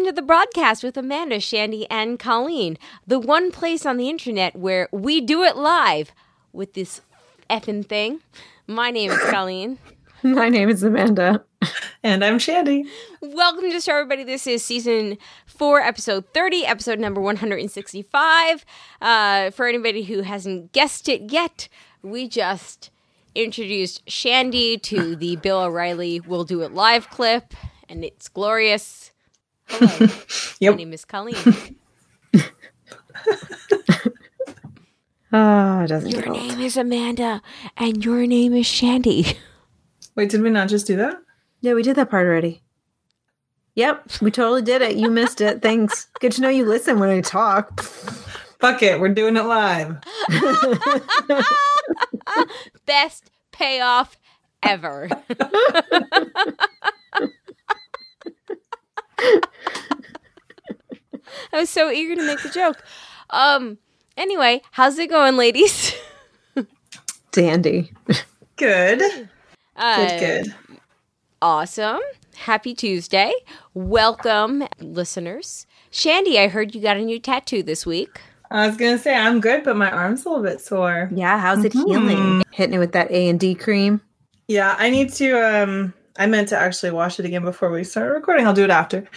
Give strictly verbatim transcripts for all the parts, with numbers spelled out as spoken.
to the broadcast with Amanda, Shandy, and Colleen. The one place on the internet where we do it live with this effing thing. My name is Colleen. My name is Amanda. And I'm Shandy. Welcome to Show Everybody. This is season four, episode thirty, episode number one hundred sixty-five. Uh, for anybody who hasn't guessed it yet, we just introduced Shandy to the Bill O'Reilly We'll Do It Live clip, and it's glorious. Hello. Yep. My name is Colleen. Oh, it doesn't Your get old. name is Amanda, and your name is Shandy. Wait, did we not just do that? Yeah, we did that part already. Yep, we totally did it. You missed it. Thanks. Good to know you listen when I talk. Fuck it, we're doing it live. Best payoff ever. I was so eager to make the joke. Um. Anyway, how's it going, ladies? Dandy. Good. Uh, Good, good. Awesome. Happy Tuesday. Welcome, listeners. Shandy, I heard you got a new tattoo this week. I was going to say, I'm good, but my arm's a little bit sore. Yeah, how's it Mhm. healing? Hitting it with that A and D cream. Yeah, I need to, um, I meant to actually wash it again before we start recording. I'll do it after.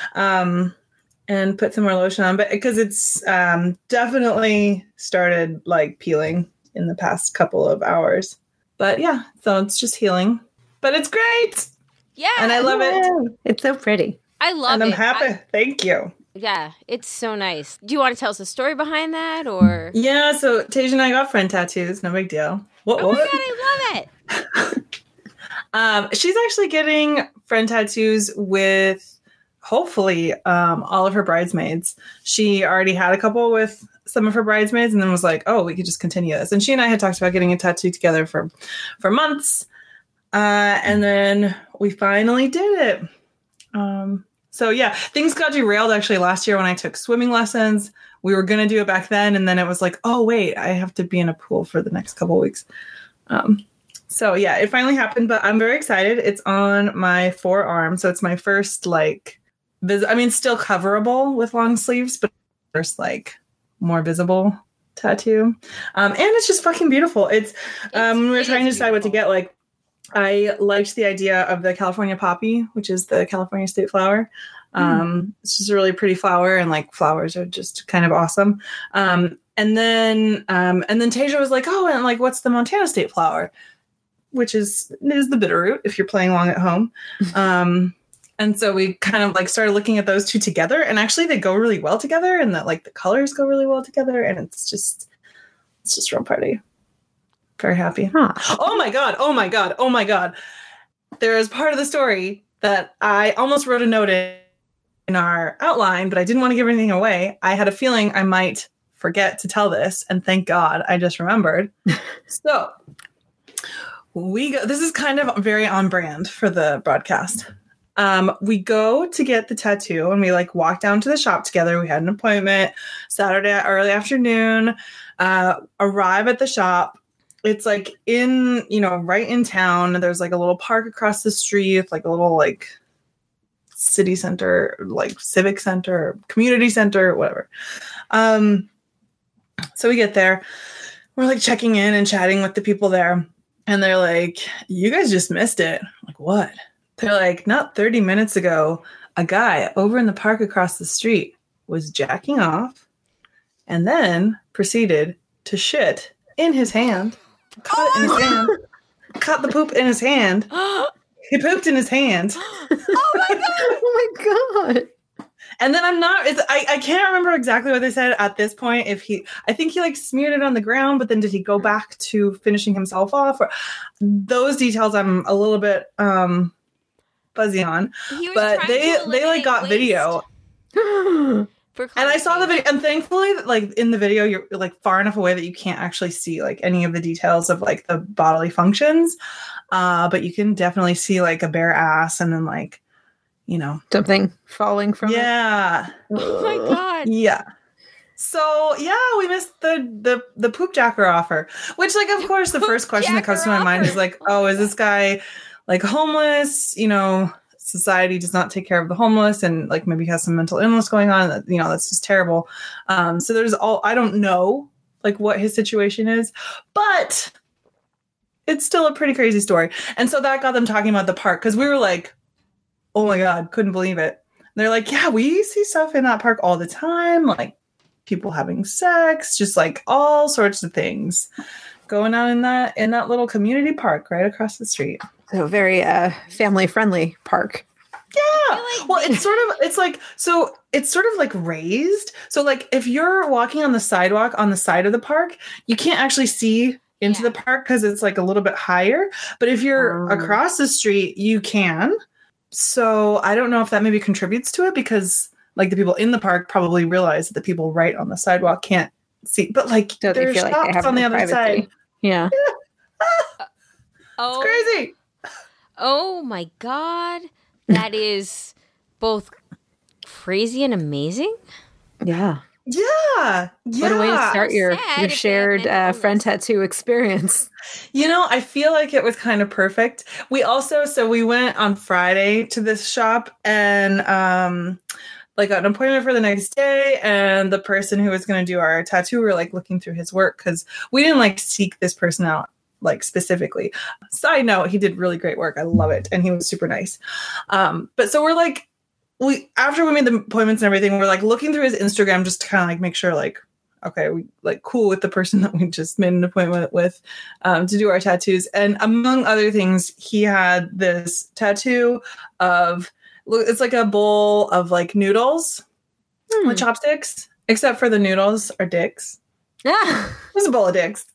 Um, and put some more lotion on, but because it's um, definitely started like peeling in the past couple of hours. But yeah, so it's just healing. But it's great! Yeah. And I love it. It's so pretty. I love And I'm it. happy. I- Thank you. yeah, it's so nice. Do you want to tell us a story behind that, or? Yeah, so Tej and I got friend tattoos. No big deal. What? Oh my what? god, I love it. Um, she's actually getting friend tattoos with hopefully um, all of her bridesmaids. She already had a couple with some of her bridesmaids and then was like, oh, we could just continue this. And she and I had talked about getting a tattoo together for, for months. Uh, and then we finally did it. Um, so yeah, things got derailed actually last year when I took swimming lessons. We were going to do it back then. And then it was like, oh, wait, I have to be in a pool for the next couple of weeks. Um, so yeah, it finally happened, but I'm very excited. It's on my forearm. So it's my first like, vis- I mean, still coverable with long sleeves, but first like more visible tattoo. Um, and it's just fucking beautiful. It's, um, we were It's- it trying to is decide what to beautiful. get. Like, I liked the idea of the California poppy, which is the California state flower. Um, It's just a really pretty flower, and like flowers are just kind of awesome. Um, and then, um, and then Tasia was like, "Oh, and like, what's the Montana state flower?" Which is is the bitterroot if you're playing along at home. Um, and so we kind of like started looking at those two together, and actually they go really well together, and that like the colors go really well together, and it's just it's just real pretty. Very happy. Huh. Oh my god! Oh my god! Oh my god! There is part of the story that I almost wrote a note in, in our outline, but I didn't want to give anything away. I had a feeling I might forget to tell this, and thank God I just remembered. So we go. This is kind of very on brand for the broadcast. Um, we go to get the tattoo, and we like walk down to the shop together. We had an appointment Saturday early afternoon. Uh, arrive at the shop. It's like in, you know, right in town. There's like a little park across the street, like a little like city center, like civic center, community center, whatever. Um, so we get there. We're like checking in and chatting with the people there. And they're like, you guys just missed it. I'm like, what? They're like, not thirty minutes ago, a guy over in the park across the street was jacking off and then proceeded to shit in his hand. Caught it in his hand. Caught the poop in his hand. He pooped in his hand. Oh my god! Oh my god. And then I'm not, it's, I, I can't remember exactly what they said at this point. If he, I think he like smeared it on the ground, but then did he go back to finishing himself off? Or those details I'm a little bit um, fuzzy on. He was But trying they, to they like got eliminate video. waste for And I saw the climate video, and thankfully, like in the video, you're like far enough away that you can't actually see like any of the details of like the bodily functions. Uh, but you can definitely see like a bare ass, and then like, you know, Something falling from yeah, it. Oh my god! yeah. So yeah, we missed the the the poop jacker offer. Which, like, of course, the Poop first question that comes to my jacker mind is offer. like, oh, is this guy like homeless? You know, society does not take care of the homeless and like maybe has some mental illness going on. That, you know, that's just terrible. Um, so there's all, I don't know like what his situation is, but it's still a pretty crazy story. And so that got them talking about the park because we were like, oh my God, couldn't believe it. And they're like, yeah, we see stuff in that park all the time. Like people having sex, just like all sorts of things going on in that, in that little community park right across the street. So very uh, family friendly park. Yeah. Well, it's sort of, it's like, so it's sort of like raised. So like if you're walking on the sidewalk on the side of the park, you can't actually see into yeah. the park because it's like a little bit higher. But if you're oh. across the street, you can. So I don't know if that maybe contributes to it because like the people in the park probably realize that the people right on the sidewalk can't see. But like so there's shops like on the other privacy. Side. Yeah. Ah, oh. It's crazy. Oh my God. That is both crazy and amazing. Yeah. Yeah. Yeah. What a way to start your, your shared uh, friend tattoo experience. You know, I feel like it was kind of perfect. We also, so we went on Friday to this shop and um, like got an appointment for the next day. And the person who was going to do our tattoo, we were like looking through his work because we didn't like seek this person out. Like specifically. Side note, he did really great work. I love it. And he was super nice. Um, but so we're like, we after we made the appointments and everything, we're like looking through his Instagram just to kind of like make sure like, okay, we like cool with the person that we just made an appointment with um, to do our tattoos. And among other things, he had this tattoo of, it's like a bowl of like noodles hmm. with chopsticks, except for the noodles are dicks. Yeah. It was a bowl of dicks.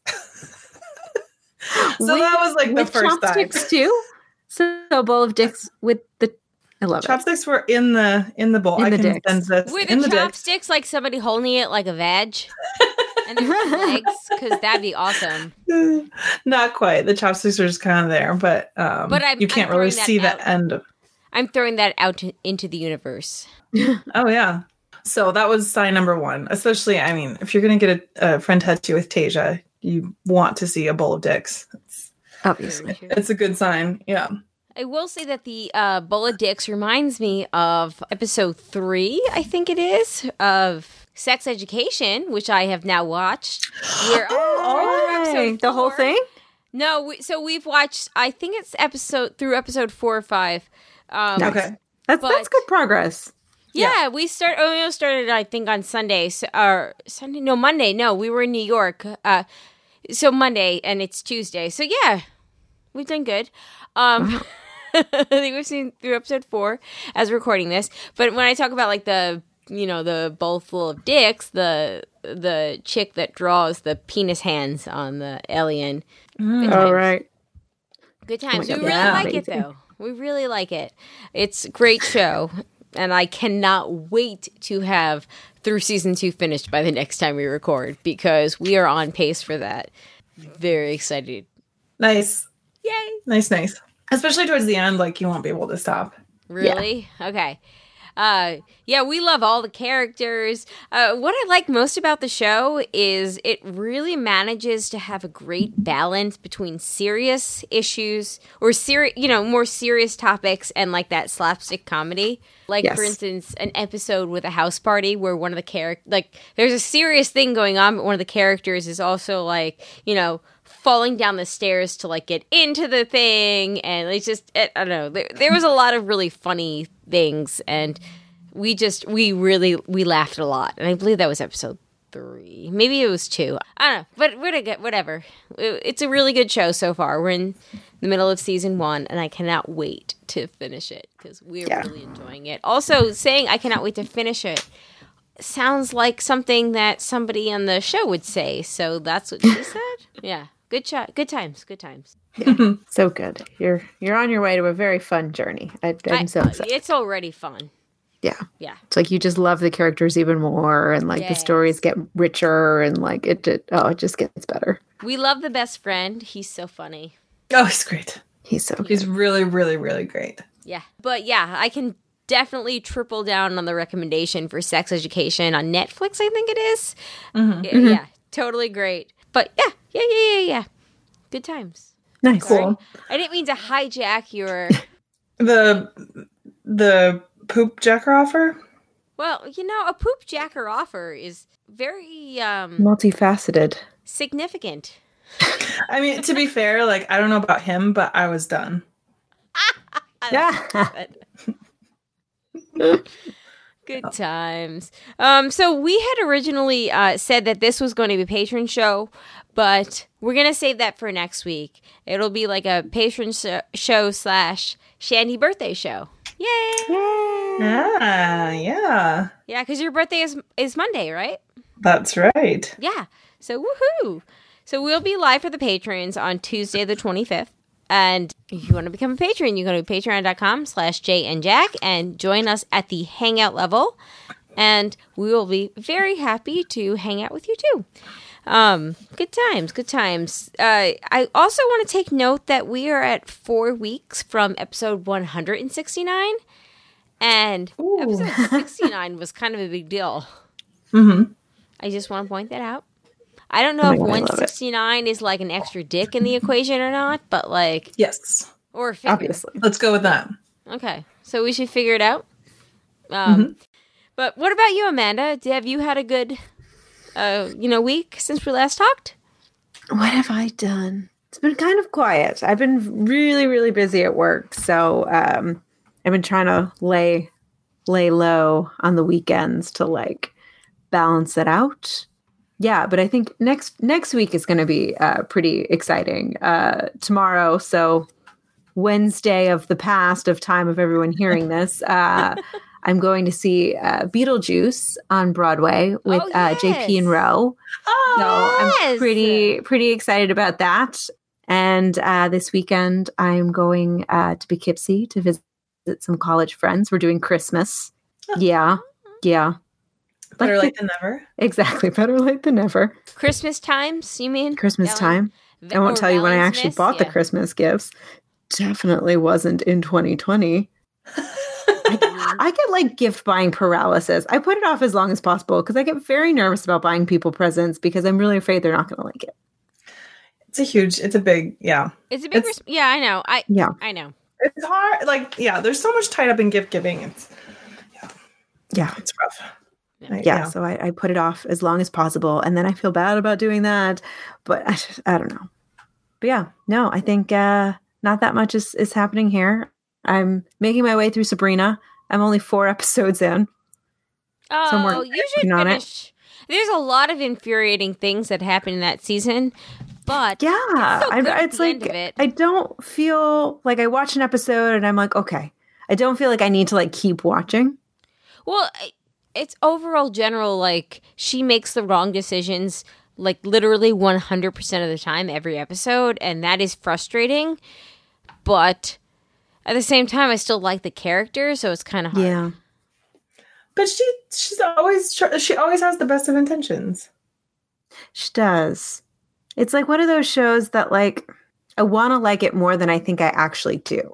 So with, that was like the first chopsticks time. Too. So a bowl of dicks with the I love chopsticks it. were in the in the bowl. In I the can dicks. send this. Were the, in the chopsticks dicks. like somebody holding it like a vag? And there's legs? Because that'd be awesome. Not quite. The chopsticks are just kind of there, but um, but I'm, you can't I'm really see out. the end of. I'm throwing that out to, into the universe. Oh yeah. So that was sign number one. Especially, I mean, if you're gonna get a, a friend tattoo with Tasia, you want to see a bowl of dicks. It's, Obviously, it's a good sign. Yeah. I will say that the uh, bowl of dicks reminds me of episode three, I think it is, of Sex Education, which I have now watched. We're, oh, we're right. The whole thing? No, we, so we've watched, I think it's episode through episode four or five. Um, okay. That's, but, that's good progress. Yeah, yeah. we start. Oh, we started, I think, on Sunday. So, or Sunday? No, Monday. No, we were in New York. Uh, so Monday, and it's Tuesday. So yeah, we've done good. Um, I think we've seen through episode four as we're recording this. But when I talk about like the, you know, the bowl full of dicks, the the chick that draws the penis hands on the alien. Mm. Oh right, good times. Oh we really yeah, like amazing. it though. We really like it. It's a great show. And I cannot wait to have through season two finished by the next time we record because we are on pace for that. Very excited. Nice. Yay. Nice, nice. Especially towards the end, like you won't be able to stop. Really? Yeah. Okay. Uh, yeah, we love all the characters. Uh, what I like most about the show is it really manages to have a great balance between serious issues or serious, you know, more serious topics and like that slapstick comedy. Like, yes. For instance, an episode with a house party where one of the characters, like, there's a serious thing going on, but one of the characters is also like, you know, falling down the stairs to like get into the thing, and it's just it, I don't know. There, there was a lot of really funny things, and we just we really we laughed a lot. And I believe that was episode three, maybe it was two. I don't know, but we're good. Whatever. It, it's a really good show so far. We're in the middle of season one, and I cannot wait to finish it because we're yeah. really enjoying it. Also, saying I cannot wait to finish it sounds like something that somebody on the show would say. So that's what she said. Yeah. Good shot. Good times. Good times. Yeah. So good. You're you're on your way to a very fun journey. I, I'm I, so excited. It's already fun. Yeah. Yeah. It's like you just love the characters even more, and like yes. the stories get richer, and like it, it. Oh, it just gets better. We love the best friend. He's so funny. Oh, he's great. He's so. He's good. really, really, really great. Yeah. But yeah, I can definitely triple down on the recommendation for Sex Education on Netflix. I think it is. Mm-hmm. Yeah, mm-hmm. yeah. Totally great. But yeah. Yeah, yeah, yeah, yeah. Good times. Nice. Cool. I didn't mean to hijack your... the the poop jacker offer? Well, you know, a poop jacker offer is very um, Multifaceted. significant. I mean, to be fair, like, I don't know about him, but I was done. Yeah. Good times. Um, so we had originally uh, said that this was going to be a patron show, but we're going to save that for next week. It'll be like a patron sh- show slash Shandy birthday show. Yay! Ah, yeah. Yeah, because your birthday is is Monday, right? That's right. Yeah. So woohoo! So we'll be live for the patrons on Tuesday the twenty-fifth. And if you want to become a patron, you go to patreon.com slash Jay and Jack and join us at the hangout level. And we will be very happy to hang out with you too. Um, good times, good times. Uh, I also want to take note that we are at four weeks from episode one hundred sixty-nine. And Ooh. episode sixty-nine was kind of a big deal. Mm-hmm. I just want to point that out. I don't know Oh if my God, I one love it. sixty-nine is like an extra dick in the equation or not, but like, Yes. or figure. Obviously. Let's go with that. Okay, so we should figure it out. Um, Mm-hmm. But what about you, Amanda? Have you had a good, uh, you know, week since we last talked? What have I done? It's been kind of quiet. I've been really, really busy at work. So um, I've been trying to lay lay low on the weekends to like balance it out. Yeah, but I think next next week is going to be uh, pretty exciting. Uh, tomorrow, so Wednesday of the past of time of everyone hearing this, uh, I'm going to see uh, Beetlejuice on Broadway with Oh, uh, J P yes. and Rowe. Oh, So Yes. I'm pretty pretty excited about that. And uh, this weekend, I'm going uh, to Poughkeepsie to visit some college friends. We're doing Christmas. Yeah, yeah. better Like late than never. Exactly. Better late than never. Christmas times, you mean? Christmas Val- time. V- I won't or tell you when I actually Valentine's? bought the Yeah. Christmas gifts. Definitely wasn't in twenty twenty. I get like gift buying paralysis. I put it off as long as possible because I get very nervous about buying people presents because I'm really afraid they're not going to like it. It's a huge, it's a big, yeah. It's a big, It's- res- yeah, I know. I, Yeah. I know. It's hard. Like, yeah, there's so much tied up in gift giving. It's, Yeah. it's rough. I- Yeah. So I, I put it off as long as possible. And then I feel bad about doing that. But I, just, I don't know. But yeah, no, I think uh, not that much is, is happening here. I'm making my way through Sabrina. I'm only four episodes in. Oh, So we're you should working on it. finish. There's a lot of infuriating things that happen in that season, but Yeah. It's so I'm- good at it's the like, end of it. I don't feel like I watch an episode and I'm like, okay. I don't feel like I need to like keep watching. well, I- it's overall general. Like she makes the wrong decisions, like literally one hundred percent of the time every episode, and that is frustrating. But at the same time, I still like the character, so it's kind of hard. Yeah. But she, she's always, tr- she always has the best of intentions. She does. It's like one of those shows that like I want to like it more than I think I actually do.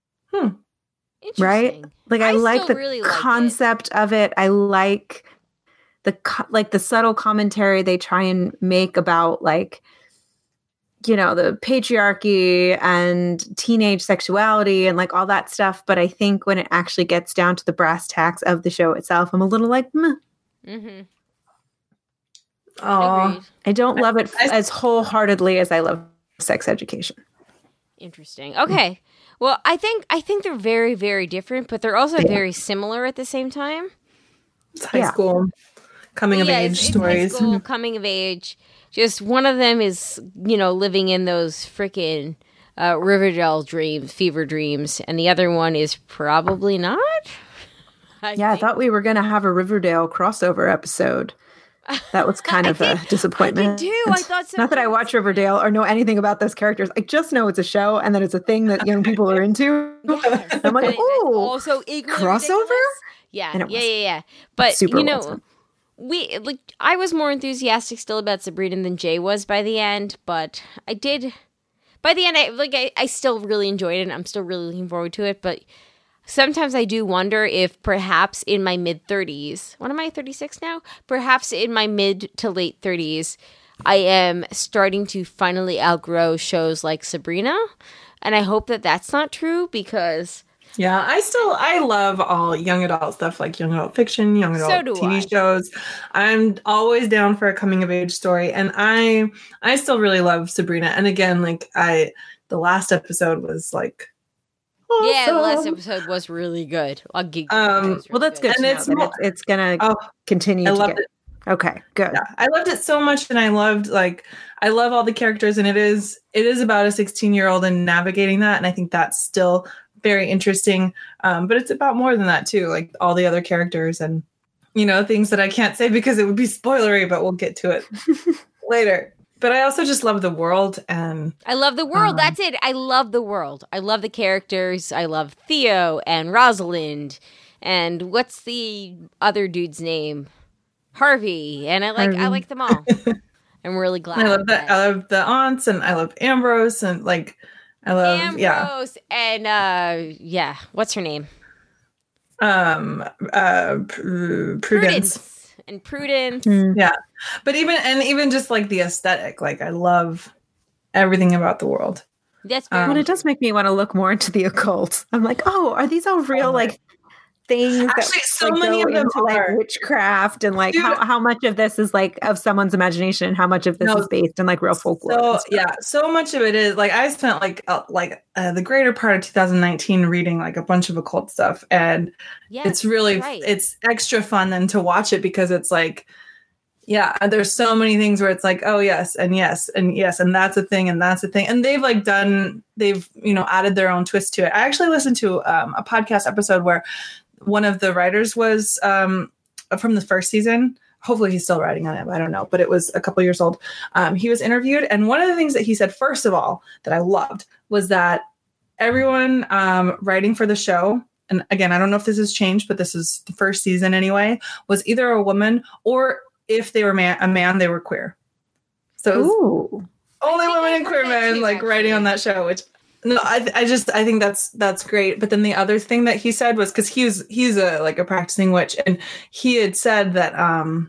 Right? Interesting. Like I, I like still the really like it. concept of it. I like the co- like the subtle commentary they try and make about like you know the patriarchy and teenage sexuality and like all that stuff. But I think when it actually gets down to the brass tacks of the show itself, I'm a little like, meh. Mm-hmm. Oh, Agreed. I don't love it I- as wholeheartedly as I love Sex Education. Interesting. Okay. Well, I think I think they're very, very different, but they're also very similar at the same time. it's high Yeah. school coming of Yeah, age it's, it's stories. high school, coming of age. Just one of them is, you know, living in those freaking uh, Riverdale dreams, fever dreams, and the other one is probably not. I Yeah, I think. thought we were going to have a Riverdale crossover episode. That was kind I of a did- disappointment. I did too. I thought so. Not that I watch Riverdale or know anything about those characters. I just know it's a show and that it's a thing that young people are into. Yes. I'm like, And that's ooh, also equally crossover? ridiculous. Yeah, And it yeah, was. yeah, yeah. But Super you know, wasn't. we like I was more enthusiastic still about Sabrina than Jay was by the end, but I did by the end I like I, I still really enjoyed it and I'm still really looking forward to it, but sometimes I do wonder if perhaps in my mid thirties, what am I, thirty-six now? Perhaps in my mid to late thirties, I am starting to finally outgrow shows like Sabrina. And I hope that that's not true because Yeah, I still I love all young adult stuff like young adult fiction, young adult So do T V I. shows. I'm always down for a coming of age story, and I I still really love Sabrina. And again, like I the last episode was like awesome. Yeah, the last episode was really good. I'll give you Um, that. It was Well, really that's good. And to it's know that more- it's, it's gonna Oh, continue I to loved get. it. Okay, good. Yeah, I loved it so much, and I loved like I love all the characters, and it is it is about a sixteen year old and navigating that, and I think that's still very interesting. Um, but it's about more than that too, like all the other characters and you know things that I can't say because it would be spoilery, but we'll get to it later. But I also just love the world, and I love the world. Um, That's it. I love the world. I love the characters. I love Theo and Rosalind. And what's the other dude's name? Harvey. And I like I Harvey. like them all. I'm really glad. I love that. I love the aunts, and I love Ambrose, and like I love yeah. Ambrose and uh yeah, what's her name? Um, uh, Pr- Prudence. And Prudence. Mm. Yeah. But even and even just like the aesthetic, like I love everything about the world. That's Um, Well, it does make me want to look more into the occult. I'm like, oh, are these all real like things Actually, that so like, many go of them into like are. witchcraft and like Dude. how, how much of this is like of someone's imagination and how much of this No, is based in like real folklore? So and stuff? yeah, so much of it is like I spent like uh, like uh, the greater part of two thousand nineteen reading like a bunch of occult stuff, and yeah, it's really right. it's extra fun then to watch it because it's like yeah, and there's so many things where it's like oh yes and yes and yes and that's a thing and that's a thing, and they've like done they've you know added their own twist to it. I actually listened to um, a podcast episode where one of the writers was um, from the first season. Hopefully he's still writing on it. I don't know, but it was a couple years old. Um, he was interviewed. And one of the things that he said, first of all, that I loved was that everyone um, writing for the show, and again, I don't know if this has changed, but this is the first season anyway, was either a woman or if they were man, a man, they were queer. So it was Ooh. only I think women I and heard queer that men too, like writing on actually. that show, which no, I I just I think that's that's great. But then the other thing that he said was because he was he's a like a practicing witch, and he had said that um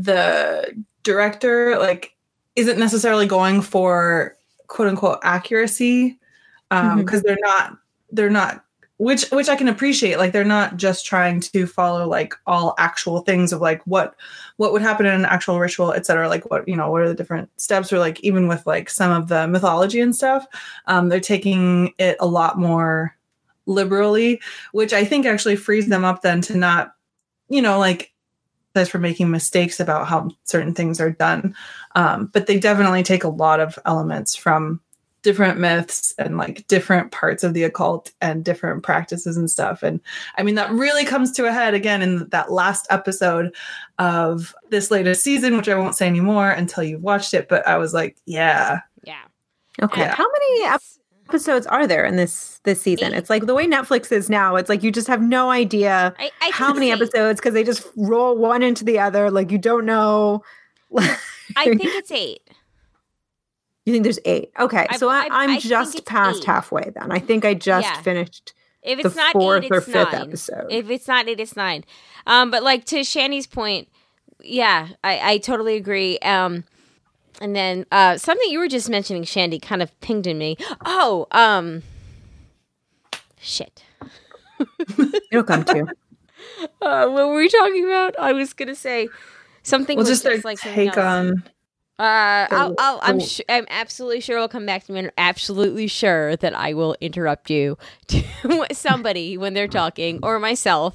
the director like isn't necessarily going for quote unquote accuracy um because they're not they're not which which I can appreciate, like they're not just trying to follow like all actual things of like what what would happen in an actual ritual, et cetera. Like what, you know, what are the different steps, or like even with like some of the mythology and stuff, um, they're taking it a lot more liberally, which I think actually frees them up then to not, you know, like that's for making mistakes about how certain things are done. Um, but they definitely take a lot of elements from different myths and like different parts of the occult and different practices and stuff. And I mean, that really comes to a head again in that last episode of this latest season, which I won't say anymore until you've watched it. But I was like, yeah. Yeah. Okay. Yeah. How many ep- It's- episodes are there in this this season? Eight. It's like the way Netflix is now. It's like you just have no idea I, I how think many it's eight. episodes because they just roll one into the other. Like you don't know. I think it's eight. You think there's eight? Okay, I- so I, I- I'm I think just it's past eight. halfway then. I think I just Yeah. finished If the it's not fourth eight, or it's fifth nine. episode. If it's not eight, it's nine. Um, but like to Shani's point, yeah, I, I totally agree. Um, and then uh, something you were just mentioning, Shandy, kind of pinged in me. Oh, um, shit. It'll come to. Uh, what were we talking about? I was gonna say something. We'll was just just their like something take else. on Uh, I'll, I'll, I'm, the- su- I'm absolutely sure it'll come back to me. I'm absolutely sure that I will interrupt you to somebody when they're talking, or myself,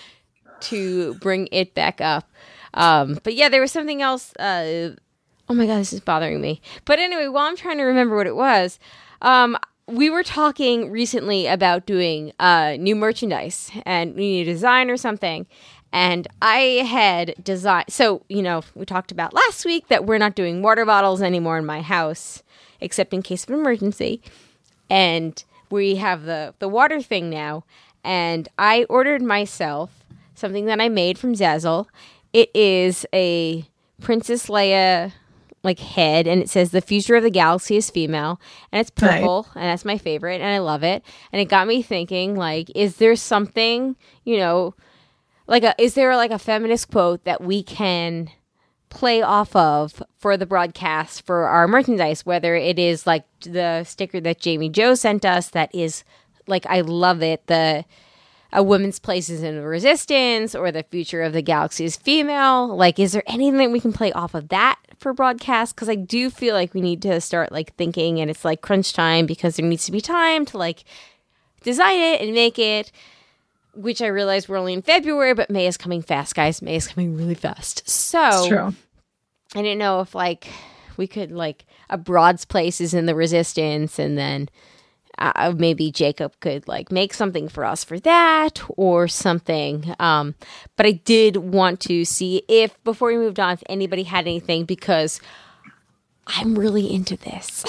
to bring it back up. Um, but yeah, there was something else. Uh, oh my god, this is bothering me. But anyway, while I'm trying to remember what it was, um, we were talking recently about doing uh, new merchandise and we need a design or something. And I had designed, so, you know, we talked about last week that we're not doing water bottles anymore in my house, except in case of emergency. And we have the, the water thing now. And I ordered myself something that I made from Zazzle. It is a Princess Leia, like, head, and it says, the future of the galaxy is female. And it's purple, and that's my favorite, and I love it. And it got me thinking, like, is there something, you know... Like, a, is there like a feminist quote that we can play off of for the broadcast for our merchandise? Whether it is like the sticker that Jamie Joe sent us that is Like, I love it. The A Woman's Place is in the Resistance, or The Future of the Galaxy is Female. Like, is there anything that we can play off of that for broadcast? Because I do feel like we need to start, like, thinking, and it's, like, crunch time, because there needs to be time to, like, design it and make it, which I realize we're only in February, but May is coming fast, guys. May is coming really fast. So, It's true. I didn't know if, like, we could, like, A Broad's Place is in the Resistance, and then Uh, maybe Jacob could like make something for us for that or something. Um, but I did want to see if, before we moved on, if anybody had anything, because I'm really into this.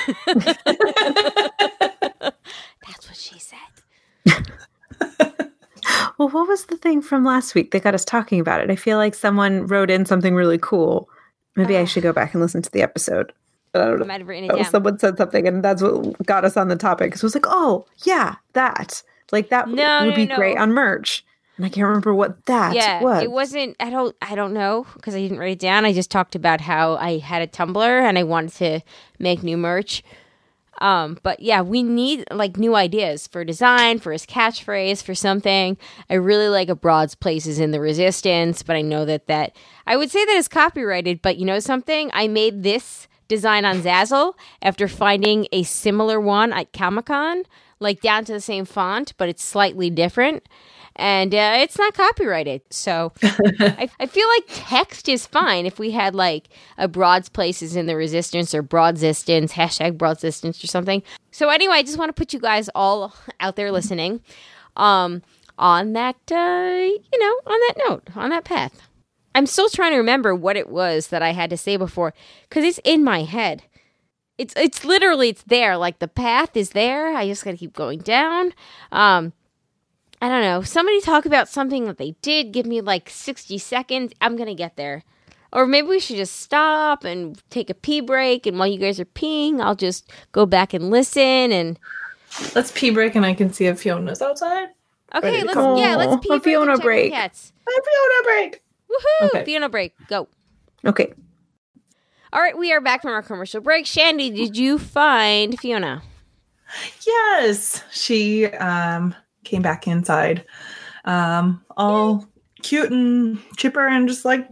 That's what she said. Well, what was the thing from last week that got us talking about it? I feel like someone wrote in something really cool. Maybe uh, I should go back and listen to the episode. But I don't know. I might have written it Oh, down. someone said something, and that's what got us on the topic. Because it was like, oh, yeah, that. Like, that No, would no, be no. great on merch. And I can't remember what that yeah, was. it wasn't. I don't. I don't know, because I didn't write it down. I just talked about how I had a Tumblr and I wanted to make new merch. Um, but yeah, we need like new ideas for design, for his catchphrase, for something. I really like A Broad's Place is in the Resistance, but I know that that I would say that is copyrighted. But you know something? I made this design on Zazzle after finding a similar one at Comic-Con, like down to the same font, but it's slightly different. And uh, it's not copyrighted. So I, I feel like text is fine if we had like A Broad's Place is in the Resistance or Broadsistance, hashtag Broadsistance or something. So anyway, I just want to put you guys all out there listening um, on that, uh, you know, on that note, on that path. I'm still trying to remember what it was that I had to say before, because it's in my head. It's it's literally, it's there. Like, the path is there. I just got to keep going down. Um, I don't know. Somebody talk about something that they did. Give me like sixty seconds. I'm going to get there. Or maybe we should just stop and take a pee break. And while you guys are peeing, I'll just go back and listen. And Let's pee break, and I can see if Fiona's outside. okay, Ready to let's go. yeah, let's pee A break. Fiona and check the break. cats. Hi, Fiona break. Woohoo! Okay. Fiona break. Go. Okay. All right, we are back from our commercial break. Shandy, did you find Fiona? Yes, she um, came back inside, um, all cute and chipper, and just like,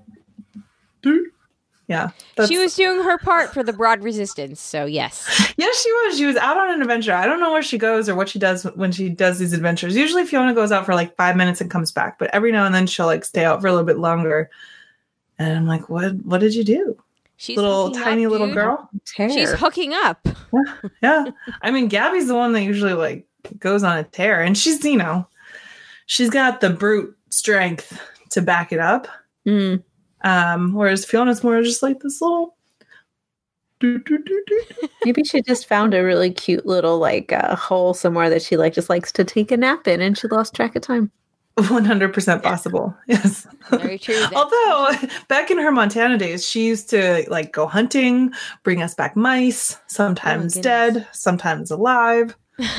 yeah. That's, She was doing her part for the Broad Resistance, so yes. yes, she was. She was out on an adventure. I don't know where she goes or what she does when she does these adventures. Usually, Fiona goes out for like five minutes and comes back, but every now and then she'll like stay out for a little bit longer. And I'm like, what? What did you do, She's little hooking tiny up, little dude. girl? Tear. She's hooking up. Yeah. I mean, Gabby's the one that usually like goes on a tear, and she's, you know, she's got the brute strength to back it up. Mm. Um, whereas Fiona's more just like this little. doo, doo, doo, doo. Maybe she just found a really cute little like uh, hole somewhere that she like just likes to take a nap in, and she lost track of time. one hundred percent possible. Yes. Very true. That's- Although back in her Montana days, she used to like go hunting, bring us back mice, sometimes Oh, dead, sometimes alive.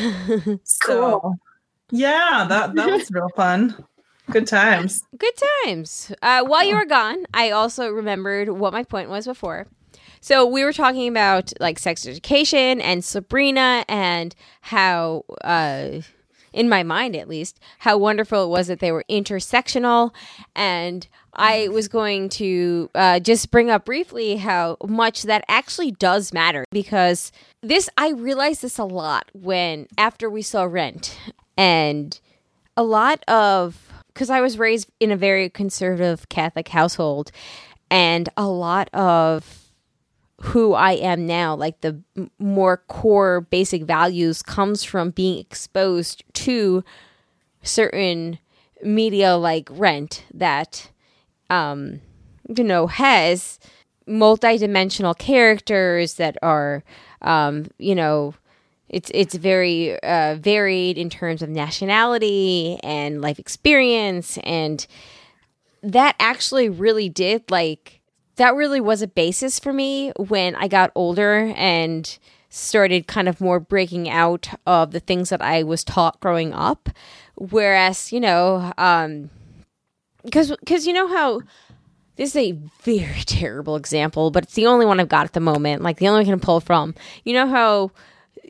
So, yeah, that, that was real fun. Good times. Good times. Uh, while you were gone, I also remembered what my point was before. So we were talking about like sex education and Sabrina, and how, uh, in my mind at least, how wonderful it was that they were intersectional. And I was going to uh, just bring up briefly how much that actually does matter, because this, I realized this a lot when, after we saw Rent, and a lot of, because I was raised in a very conservative Catholic household, and a lot of who I am now, like the m- more core basic values, comes from being exposed to certain media like Rent that, um, you know, has multidimensional characters that are, um, you know, It's it's very uh, varied in terms of nationality and life experience, and that actually really did, like, that really was a basis for me when I got older and started kind of more breaking out of the things that I was taught growing up. Whereas, you know, um, because because you know how, this is a very terrible example, but it's the only one I've got at the moment, like the only one I can pull from. You know how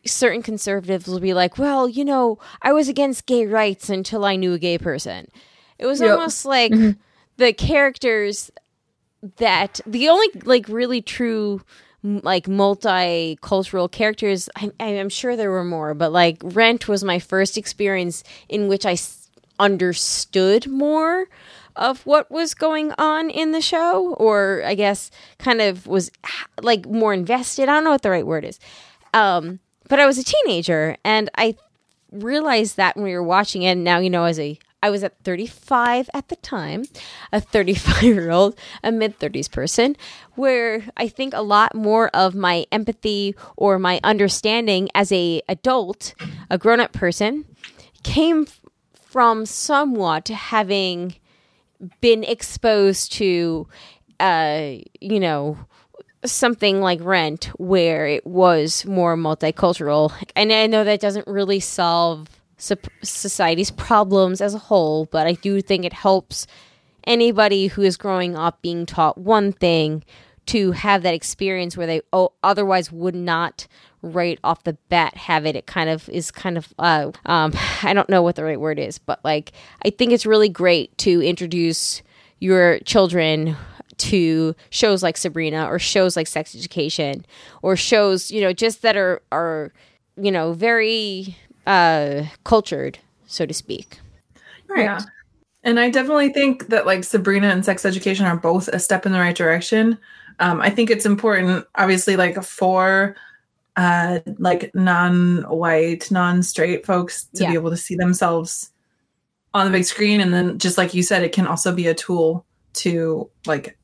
certain conservatives will be like, well, you know, I was against gay rights until I knew a gay person. It was Yep. almost like Mhm. the characters that the only like really true m- like multicultural characters. I, I'm sure there were more, but like Rent was my first experience in which I s- understood more of what was going on in the show, or I guess kind of was like more invested. I don't know what the right word is. Um, but I was a teenager and I realized that when we were watching it. And now, you know, as a, I was at thirty-five at the time, a thirty-five year old, a mid thirties person, where I think a lot more of my empathy or my understanding as a adult, a grown up person, came f- from somewhat having been exposed to, uh, you know, something like Rent, where it was more multicultural. And I know that doesn't really solve so- society's problems as a whole, but I do think it helps anybody who is growing up being taught one thing to have that experience where they oh, otherwise would not right off the bat have it. It kind of is kind of, uh, um, I don't know what the right word is, but like, I think it's really great to introduce your children to shows like Sabrina or shows like Sex Education or shows, you know, just that are, are, you know, very uh, cultured, so to speak. Right. Yeah. And I definitely think that like Sabrina and Sex Education are both a step in the right direction. Um, I think it's important, obviously, like for uh, like non-white, non-straight folks to Yeah. be able to see themselves on the big screen. And then just like you said, it can also be a tool to like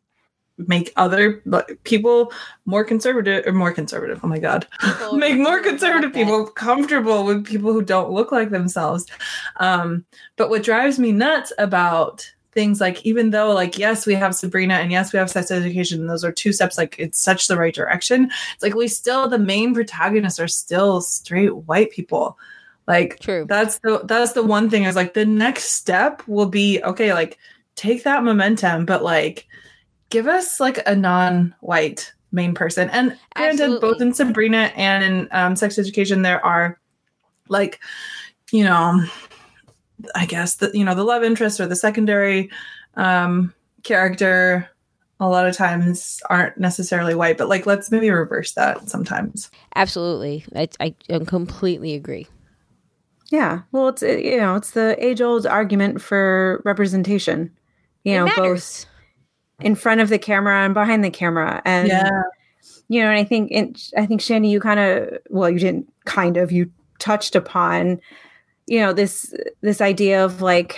make other like, people more conservative or more conservative. Oh my God. People make are- more conservative like that. people comfortable with people who don't look like themselves. Um, but what drives me nuts about things like, even though like, yes, we have Sabrina and yes, we have Sex Education, and those are two steps, like it's such the right direction. It's like, we still, the main protagonists are still straight white people. Like True. that's the, that's the one thing is like the next step will be, okay, like take that momentum, but like, give us like a non-white main person. And granted, Absolutely. both in Sabrina and in um, Sex Education, there are like, you know, I guess the, you know, the love interest or the secondary um, character a lot of times aren't necessarily white, but like, let's maybe reverse that sometimes. Absolutely. I, I, I completely agree. Yeah. Well, it's, you know, it's the age old argument for representation, you It know, matters. both in front of the camera and behind the camera. And, Yeah. you know, and I think, it, I think Shandy, you kind of, well, you didn't kind of, you touched upon, you know, this, this idea of like,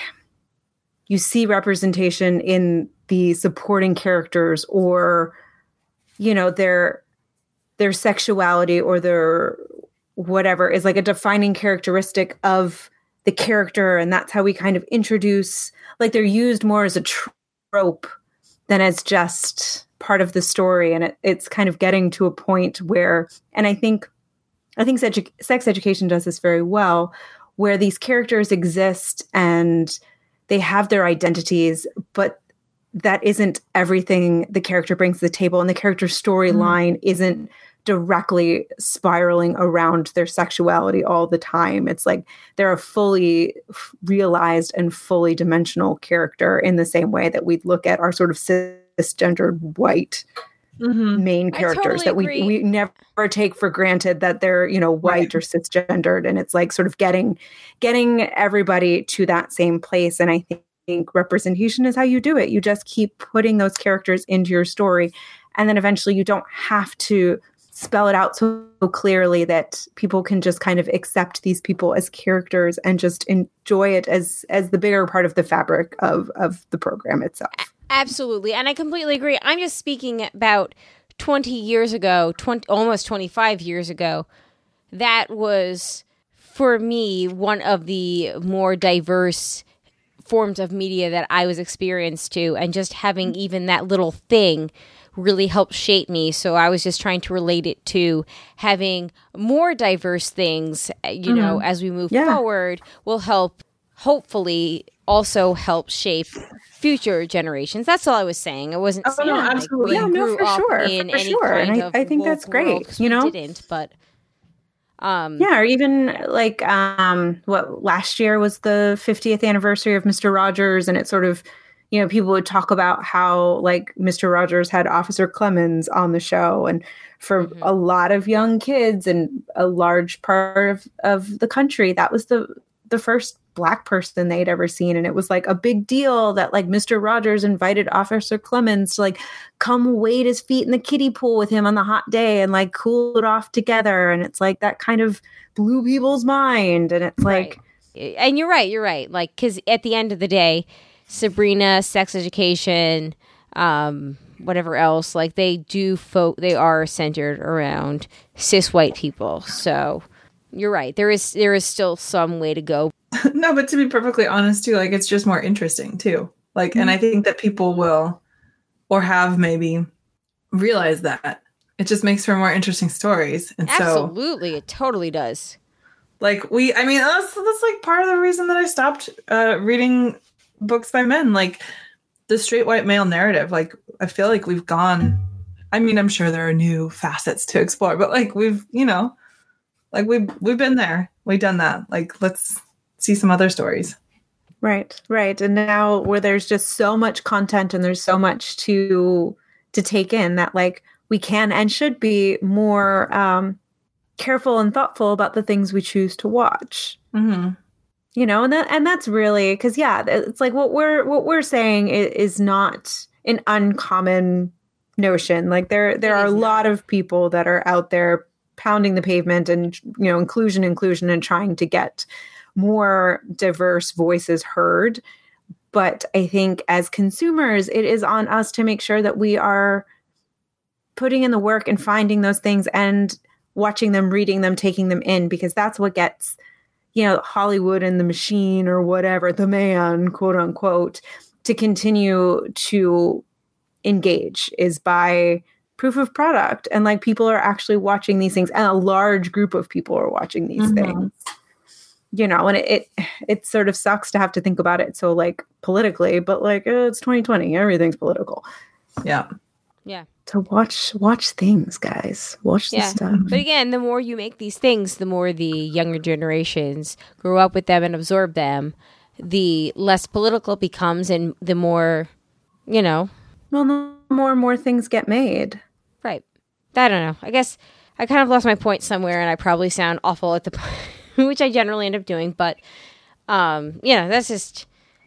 you see representation in the supporting characters or, you know, their, their sexuality or their whatever is like a defining characteristic of the character. And that's how we kind of introduce, like they're used more as a trope than as just part of the story. And it, it's kind of getting to a point where, and I think, I think sex, sex education does this very well, where these characters exist and they have their identities, but that isn't everything the character brings to the table. And the character storyline mm. isn't directly spiraling around their sexuality all the time. It's like they're a fully realized and fully dimensional character in the same way that we'd look at our sort of cisgendered white mm-hmm. main characters totally that we, we never take for granted that they're, you know, white right. or cisgendered. And it's like sort of getting, getting everybody to that same place. And I think, think representation is how you do it. You just keep putting those characters into your story. And then eventually you don't have to spell it out so clearly that people can just kind of accept these people as characters and just enjoy it as as the bigger part of the fabric of, of the program itself. Absolutely. And I completely agree. I'm just speaking about twenty years ago, twenty, almost twenty-five years ago. That was, for me, one of the more diverse forms of media that I was experienced to, and just having even that little thing really helped shape me. So I was just trying to relate it to having more diverse things, you mm-hmm. know, as we move yeah. forward will help, hopefully also help shape future generations. That's all I was saying. I wasn't oh, saying no, like absolutely. we yeah, no, grew for up sure, in for any sure. kind and I, of I think that's great. You know, we didn't, but Um, Yeah, or even like um, what last year was the fiftieth anniversary of Mister Rogers, and it sort of, you know, people would talk about how like Mister Rogers had Officer Clemens on the show, and for Mhm. a lot of young kids and a large part of, of the country, that was the the first Black person they'd ever seen, and it was like a big deal that like Mister Rogers invited Officer Clemens to like come wade his feet in the kiddie pool with him on the hot day and like cool it off together, and it's like that kind of blew people's mind, and it's like right. And you're right, you're right. Like, because at the end of the day, Sabrina, Sex Education, um, whatever else, like they do fo- they are centered around cis white people. So you're right. There is there is still some way to go. No, but to be perfectly honest too, like it's just more interesting too. Like, and I think that people will or have maybe realized that. It just makes for more interesting stories. And Absolutely, so it totally does. like we I mean that's that's like part of the reason that I stopped uh reading books by men, like the straight white male narrative. Like I feel like we've gone, I mean, I'm sure there are new facets to explore, but like we've, you know, like we've we've been there. We've done that. Like let's see some other stories. right, right. And now where there's just so much content and there's so much to to take in that like we can and should be more um, careful and thoughtful about the things we choose to watch. Mm-hmm. You know, and that and that's really because yeah, it's like what we're what we're saying is, is not an uncommon notion. Like there there It are a is not. lot of people that are out there pounding the pavement and you know inclusion, inclusion, and trying to get more diverse voices heard. But I think as consumers, it is on us to make sure that we are putting in the work and finding those things and watching them, reading them, taking them in, because that's what gets, you know, Hollywood and the machine or whatever, the man, quote unquote, to continue to engage is by proof of product. And like people are actually watching these things and a large group of people are watching these Mhm. things. You know, and it, it it sort of sucks to have to think about it so like politically, but like uh, it's twenty twenty, everything's political. Yeah. Yeah. So watch watch things, guys. Watch the Yeah. stuff. But again, the more you make these things, the more the younger generations grow up with them and absorb them, the less political it becomes and the more, you know, Well, the more and more things get made. right. I don't know. I guess I kind of lost my point somewhere and I probably sound awful at the point, which I generally end up doing. But, um, yeah, that's just,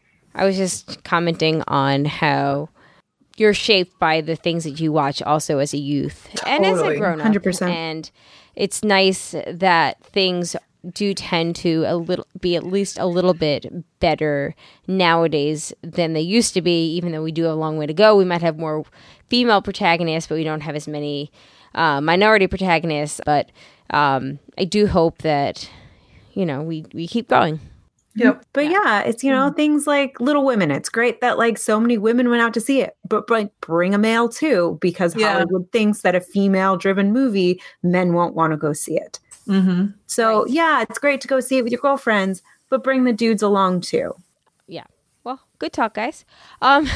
I was just commenting on how you're shaped by the things that you watch also as a youth and as a Totally. grown up. one hundred percent. And it's nice that things do tend to a little be at least a little bit better nowadays than they used to be, even though we do have a long way to go. We might have more female protagonists, but we don't have as many uh, minority protagonists. But um, I do hope that, you know, we, we keep going. Yep. But yeah, it's, you know, things like Little Women. It's great that like so many women went out to see it, but like bring a male too, because Yeah. Hollywood thinks that a female driven movie, men won't want to go see it. Mm-hmm. So Right. yeah, it's great to go see it with your girlfriends, but bring the dudes along too. Yeah. Well, good talk, guys. Um,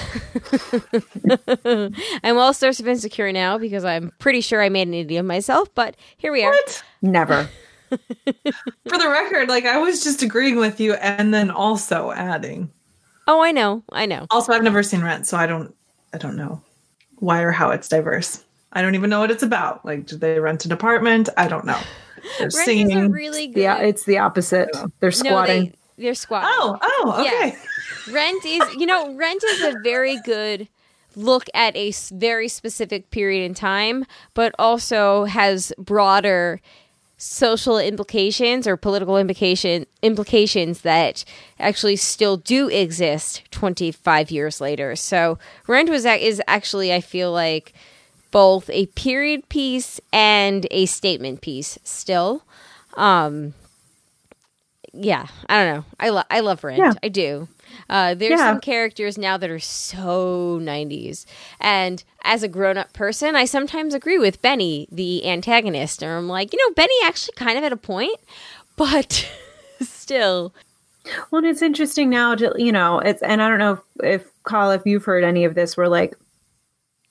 I'm all sorts of insecure now because I'm pretty sure I made an idiot of myself, but here we are. What? Never. For the record, like I was just agreeing with you and then also adding. Oh, I know. I know. Also, I've never seen Rent, so I don't I don't know why or how it's diverse. I don't even know what it's about. Like, did they rent an apartment? I don't know. They're Rent is a singing. really good. Yeah, it's the opposite. They're no, squatting. they, they're squatting. Oh, oh, okay. Yeah. Rent is, you know, Rent is a very good look at a s- very specific period in time, but also has broader social implications or political implication implications that actually still do exist twenty-five years later. So Rent was ac- is actually, I feel like, both a period piece and a statement piece still. Um, yeah, I don't know. I love I love Rent. Yeah. I do. Uh, there's Yeah. some characters now that are so nineties. And as a grown-up person, I sometimes agree with Benny, the antagonist. Or I'm like, you know, Benny actually kind of had a point, but still. Well, and it's interesting now to, you know, it's, and I don't know if, if Kyle, if you've heard any of this, where like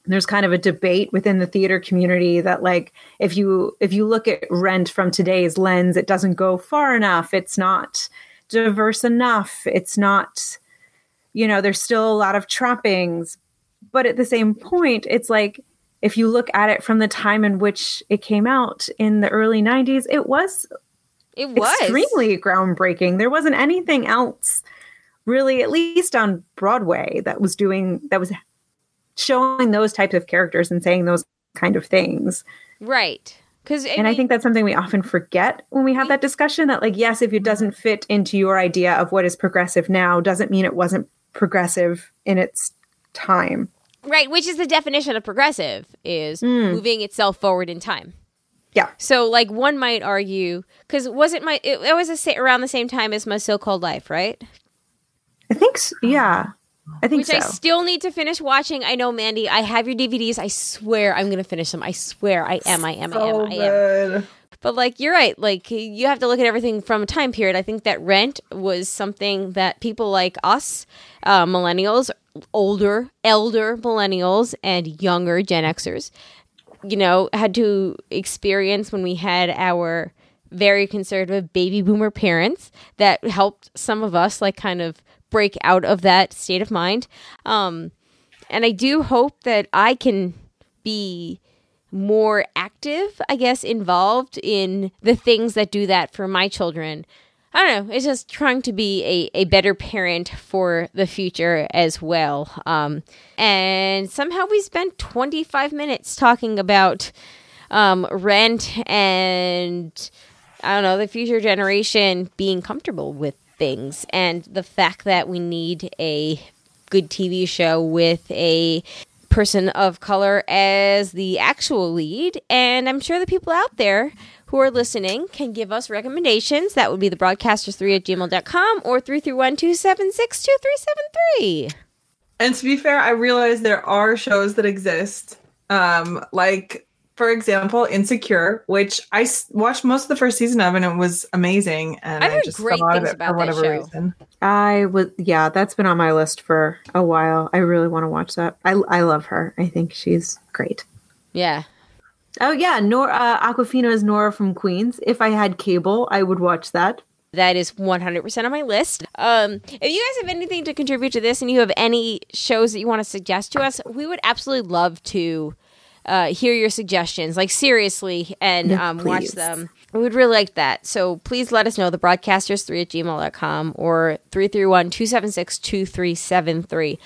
there's kind of a debate within the theater community that like if you if you look at Rent from today's lens, it doesn't go far enough. It's not diverse enough. It's not, you know, there's still a lot of trappings. But at the same point, it's like if you look at it from the time in which it came out in the early nineties, it was it was extremely groundbreaking. There wasn't anything else really, at least on Broadway, that was doing that was showing those types of characters and saying those kind of things. Right. Cause, I and mean, I think that's something we often forget when we have that discussion, that like, yes, if it doesn't fit into your idea of what is progressive now, doesn't mean it wasn't progressive in its time. Right. Which is the definition of progressive, is mm. moving itself forward in time. Yeah. So like one might argue, because wasn't my, it, it was a, around the same time as My So-Called Life, right? I think so. Yeah. I think Which so. I still need to finish watching. I know, Mandy, I have your D V Ds. I swear I'm going to finish them. I swear I am. I am. So I am. I good. am. But like, you're right. Like, you have to look at everything from a time period. I think that Rent was something that people like us, uh, millennials, older, elder millennials, and younger Gen Xers, you know, had to experience when we had our very conservative baby boomer parents that helped some of us like kind of break out of that state of mind. Um, and I do hope that I can be more active, I guess, involved in the things that do that for my children. I don't know. It's just trying to be a, a better parent for the future as well. Um, and somehow we spent twenty-five minutes talking about um, Rent and, I don't know, the future generation being comfortable with things, and the fact that we need a good T V show with a person of color as the actual lead. And I'm sure the people out there who are listening can give us recommendations. That would be the broadcasters three at gmail dot com or three three one, two seven six, two three seven three. And to be fair, I realize there are shows that exist, um, like, for example, Insecure, which I s- watched most of the first season of, and it was amazing. And I've I heard just great fell out of things it about for that whatever show. reason. I would, yeah, that's been on my list for a while. I really want to watch that. I, I love her. I think she's great. Yeah. Oh yeah, Nora uh, Awkwafina is Nora from Queens. If I had cable, I would watch that. That is one hundred percent on my list. Um, if you guys have anything to contribute to this and you have any shows that you want to suggest to us, we would absolutely love to uh, hear your suggestions, like seriously, and Yeah, um, watch please. them. We would really like that. So please let us know, the broadcasters three at gmail dot com or three three one, two seven six, two three seven three.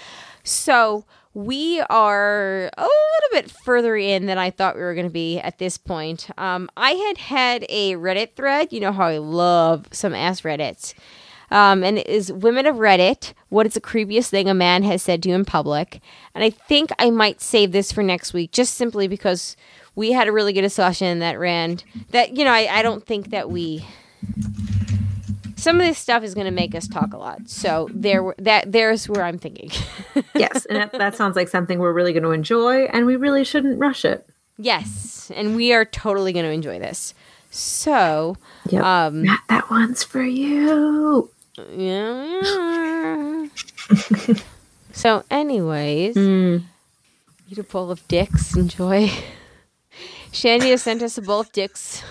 So we are a little bit further in than I thought we were going to be at this point. Um, I had had a Reddit thread. You know how I love some ass Reddits. Um, and it is Women of Reddit, what is the creepiest thing a man has said to you in public? And I think I might save this for next week, just simply because we had a really good discussion that ran, that, you know, I, I don't think that we... Some of this stuff is going to make us talk a lot. So there, that there's where I'm thinking. Yes, and that, that sounds like something we're really going to enjoy, and we really shouldn't rush it. Yes, and we are totally going to enjoy this. So, Yep. um, Matt, that one's for you. yeah. So, anyways, Mm. eat a bowl of dicks. Enjoy. Shandy has sent us a bowl of dicks.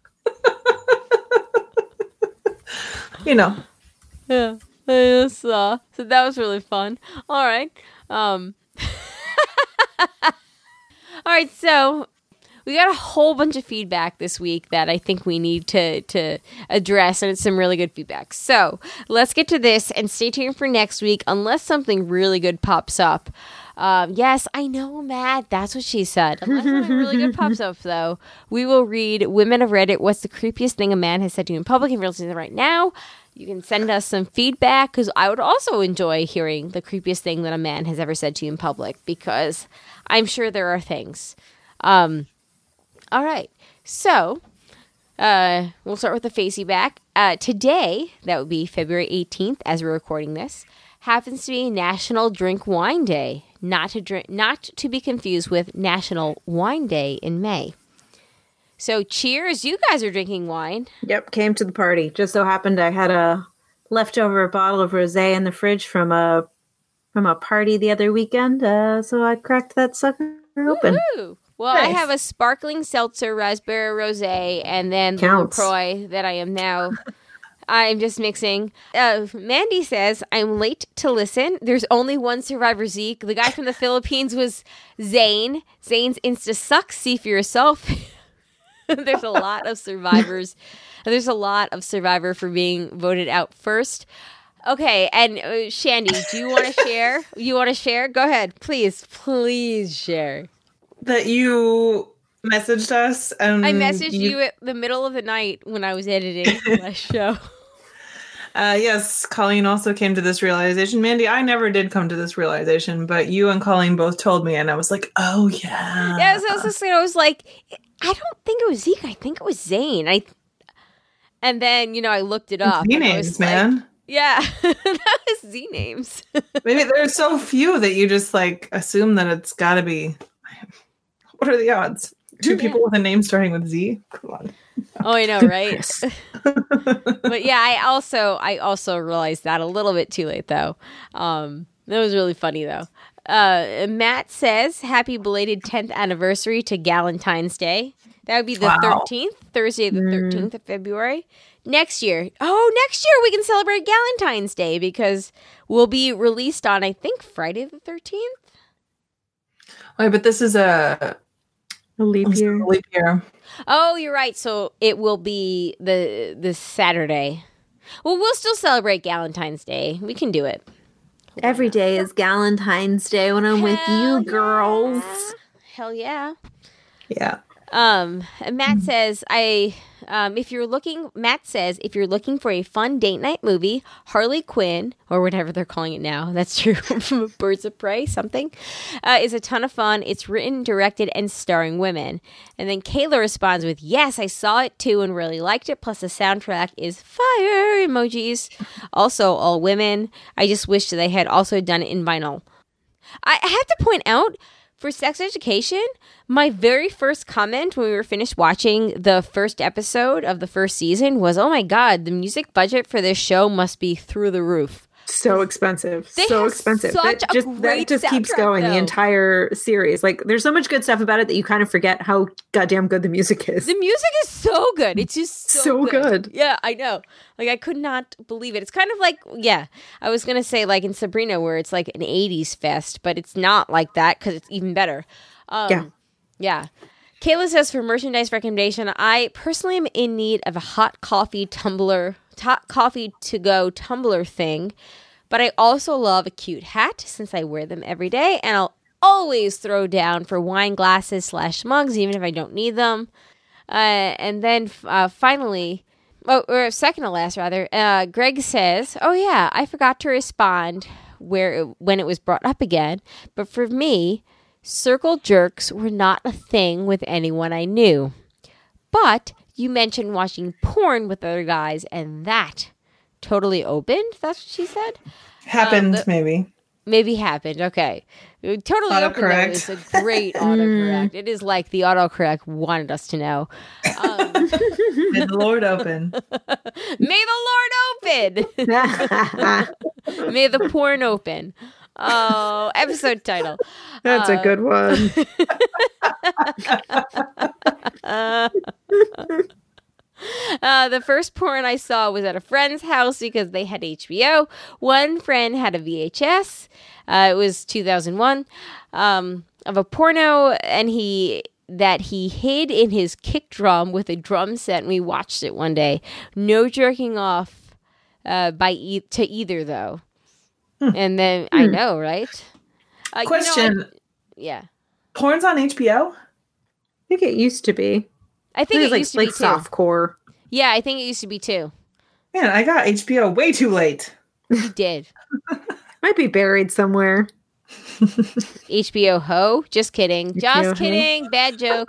You know. Yeah, I saw. So that was really fun. All right. Um. All right. So we got a whole bunch of feedback this week that I think we need to to address, and it's some really good feedback. So let's get to this, and stay tuned for next week, unless something really good pops up. Um, yes, I know, Matt. That's what she said. Unless something really good pops up, though, we will read Women of Reddit. What's the creepiest thing a man has said to you in public? If you're listening right now, you can send us some feedback, because I would also enjoy hearing the creepiest thing that a man has ever said to you in public, because I'm sure there are things. Um, all right. So uh, we'll start with the facey back. Uh, today, that would be February eighteenth, as we're recording this, happens to be National Drink Wine Day. Not to drink, not to be confused with National Wine Day in May. So cheers, you guys are drinking wine. Yep, came to the party. Just so happened I had a leftover bottle of rosé in the fridge from a from a party the other weekend, uh, so I cracked that sucker We're open. Woo-hoo. Well, I Nice. have a sparkling seltzer, raspberry rosé, and then the Counts. LaCroix that I am now. I'm just mixing. Uh, Mandy says, I'm late to listen. There's only one survivor, Zeke. The guy from the Philippines was Zane. Zane's Insta sucks. See for yourself. There's a lot of survivors. There's a lot of survivor for being voted out first. Okay, and uh, Shandy, do you want to share? You want to share? Go ahead. Please, please share. That you messaged us and I messaged you, at the middle of the night when I was editing the last show. Uh, yes, Colleen also came to this realization. Mandy, I never did come to this realization, but you and Colleen both told me, and I was like, oh, yeah. Yeah, so I was listening. I was like, I don't think it was Zeke. I think it was Zane. I, and then, you know, I looked it up. Z and I names, was like, man. yeah, that was Z names. Maybe there's so few that you just like assume that it's got to be. What are the odds? Two people with a name starting with Z? Come on. Oh, I know, right? Chris. But yeah, I also I also realized that a little bit too late though. Um, that was really funny though. Uh, Matt says, "Happy belated tenth anniversary to Galentine's Day." That would be the Wow. thirteenth, Thursday, the thirteenth of February next year. Oh, next year we can celebrate Galentine's Day because we'll be released on I think Friday the thirteenth. Wait, but this is a A leap this is year. a leap year. Oh, you're right. So it will be the the Saturday. Well, we'll still celebrate Galentine's Day. We can do it. Every day is Galentine's Day when I'm with Hell you, girls. yeah. Hell yeah. Yeah. Um, and Matt says, I, um, if you're looking, Matt says, if you're looking for a fun date night movie, Harley Quinn, or whatever they're calling it now, that's true, from Birds of Prey, something, uh, is a ton of fun. It's written, directed, and starring women. And then Kayla responds with, yes, I saw it too and really liked it. Plus the soundtrack is fire emojis. Also, all women. I just wish they had also done it in vinyl. I I have to point out, for Sex Education, my very first comment when we were finished watching the first episode of the first season was, oh my God, the music budget for this show must be through the roof. So expensive. They so have expensive. such that a just great that just keeps soundtrack, going though. the entire series. Like there's so much good stuff about it that you kind of forget how goddamn good the music is. The music is so good. It's just so, So good. good. Yeah, I know. Like, I could not believe it. It's kind of like, yeah, I was going to say like in Sabrina where it's like an eighties fest, but it's not like that because it's even better. Um, Yeah. Yeah. Kayla says for merchandise recommendation, I personally am in need of a hot coffee tumbler, hot coffee to go tumbler thing, but I also love a cute hat since I wear them every day, and I'll always throw down for wine glasses slash mugs even if I don't need them. Uh, and then uh, finally, oh, or second to last rather, uh, Greg says, "Oh yeah, I forgot to respond where it, when it was brought up again, but for me." Circle jerks were not a thing with anyone I knew. But you mentioned watching porn with other guys, and that totally opened? That's what she said? Happened, the- maybe. Maybe happened. Okay. Totally opened, though, Autocorrect. is a great autocorrect. It is like the autocorrect wanted us to know. Um, Did the Lord open? may the Lord open! May the porn open. Oh, episode title. That's a good one. Uh, the first porn I saw was at a friend's house because they had H B O. One friend had a V H S. Uh, it was two thousand one um, of a porno, and he that he hid in his kick drum with a drum set, and we watched it one day. No jerking off uh, by e- to either though. And then I know, right? Uh, you know, Question. I- yeah, Porn's on H B O? I think it used to be. I think it it, was like used to like be too. softcore. Yeah, I think it used to be too. Man, I got H B O way too late. You did. Might be buried somewhere. H B O ho? Just kidding. H B O ho? Just kidding. Bad joke.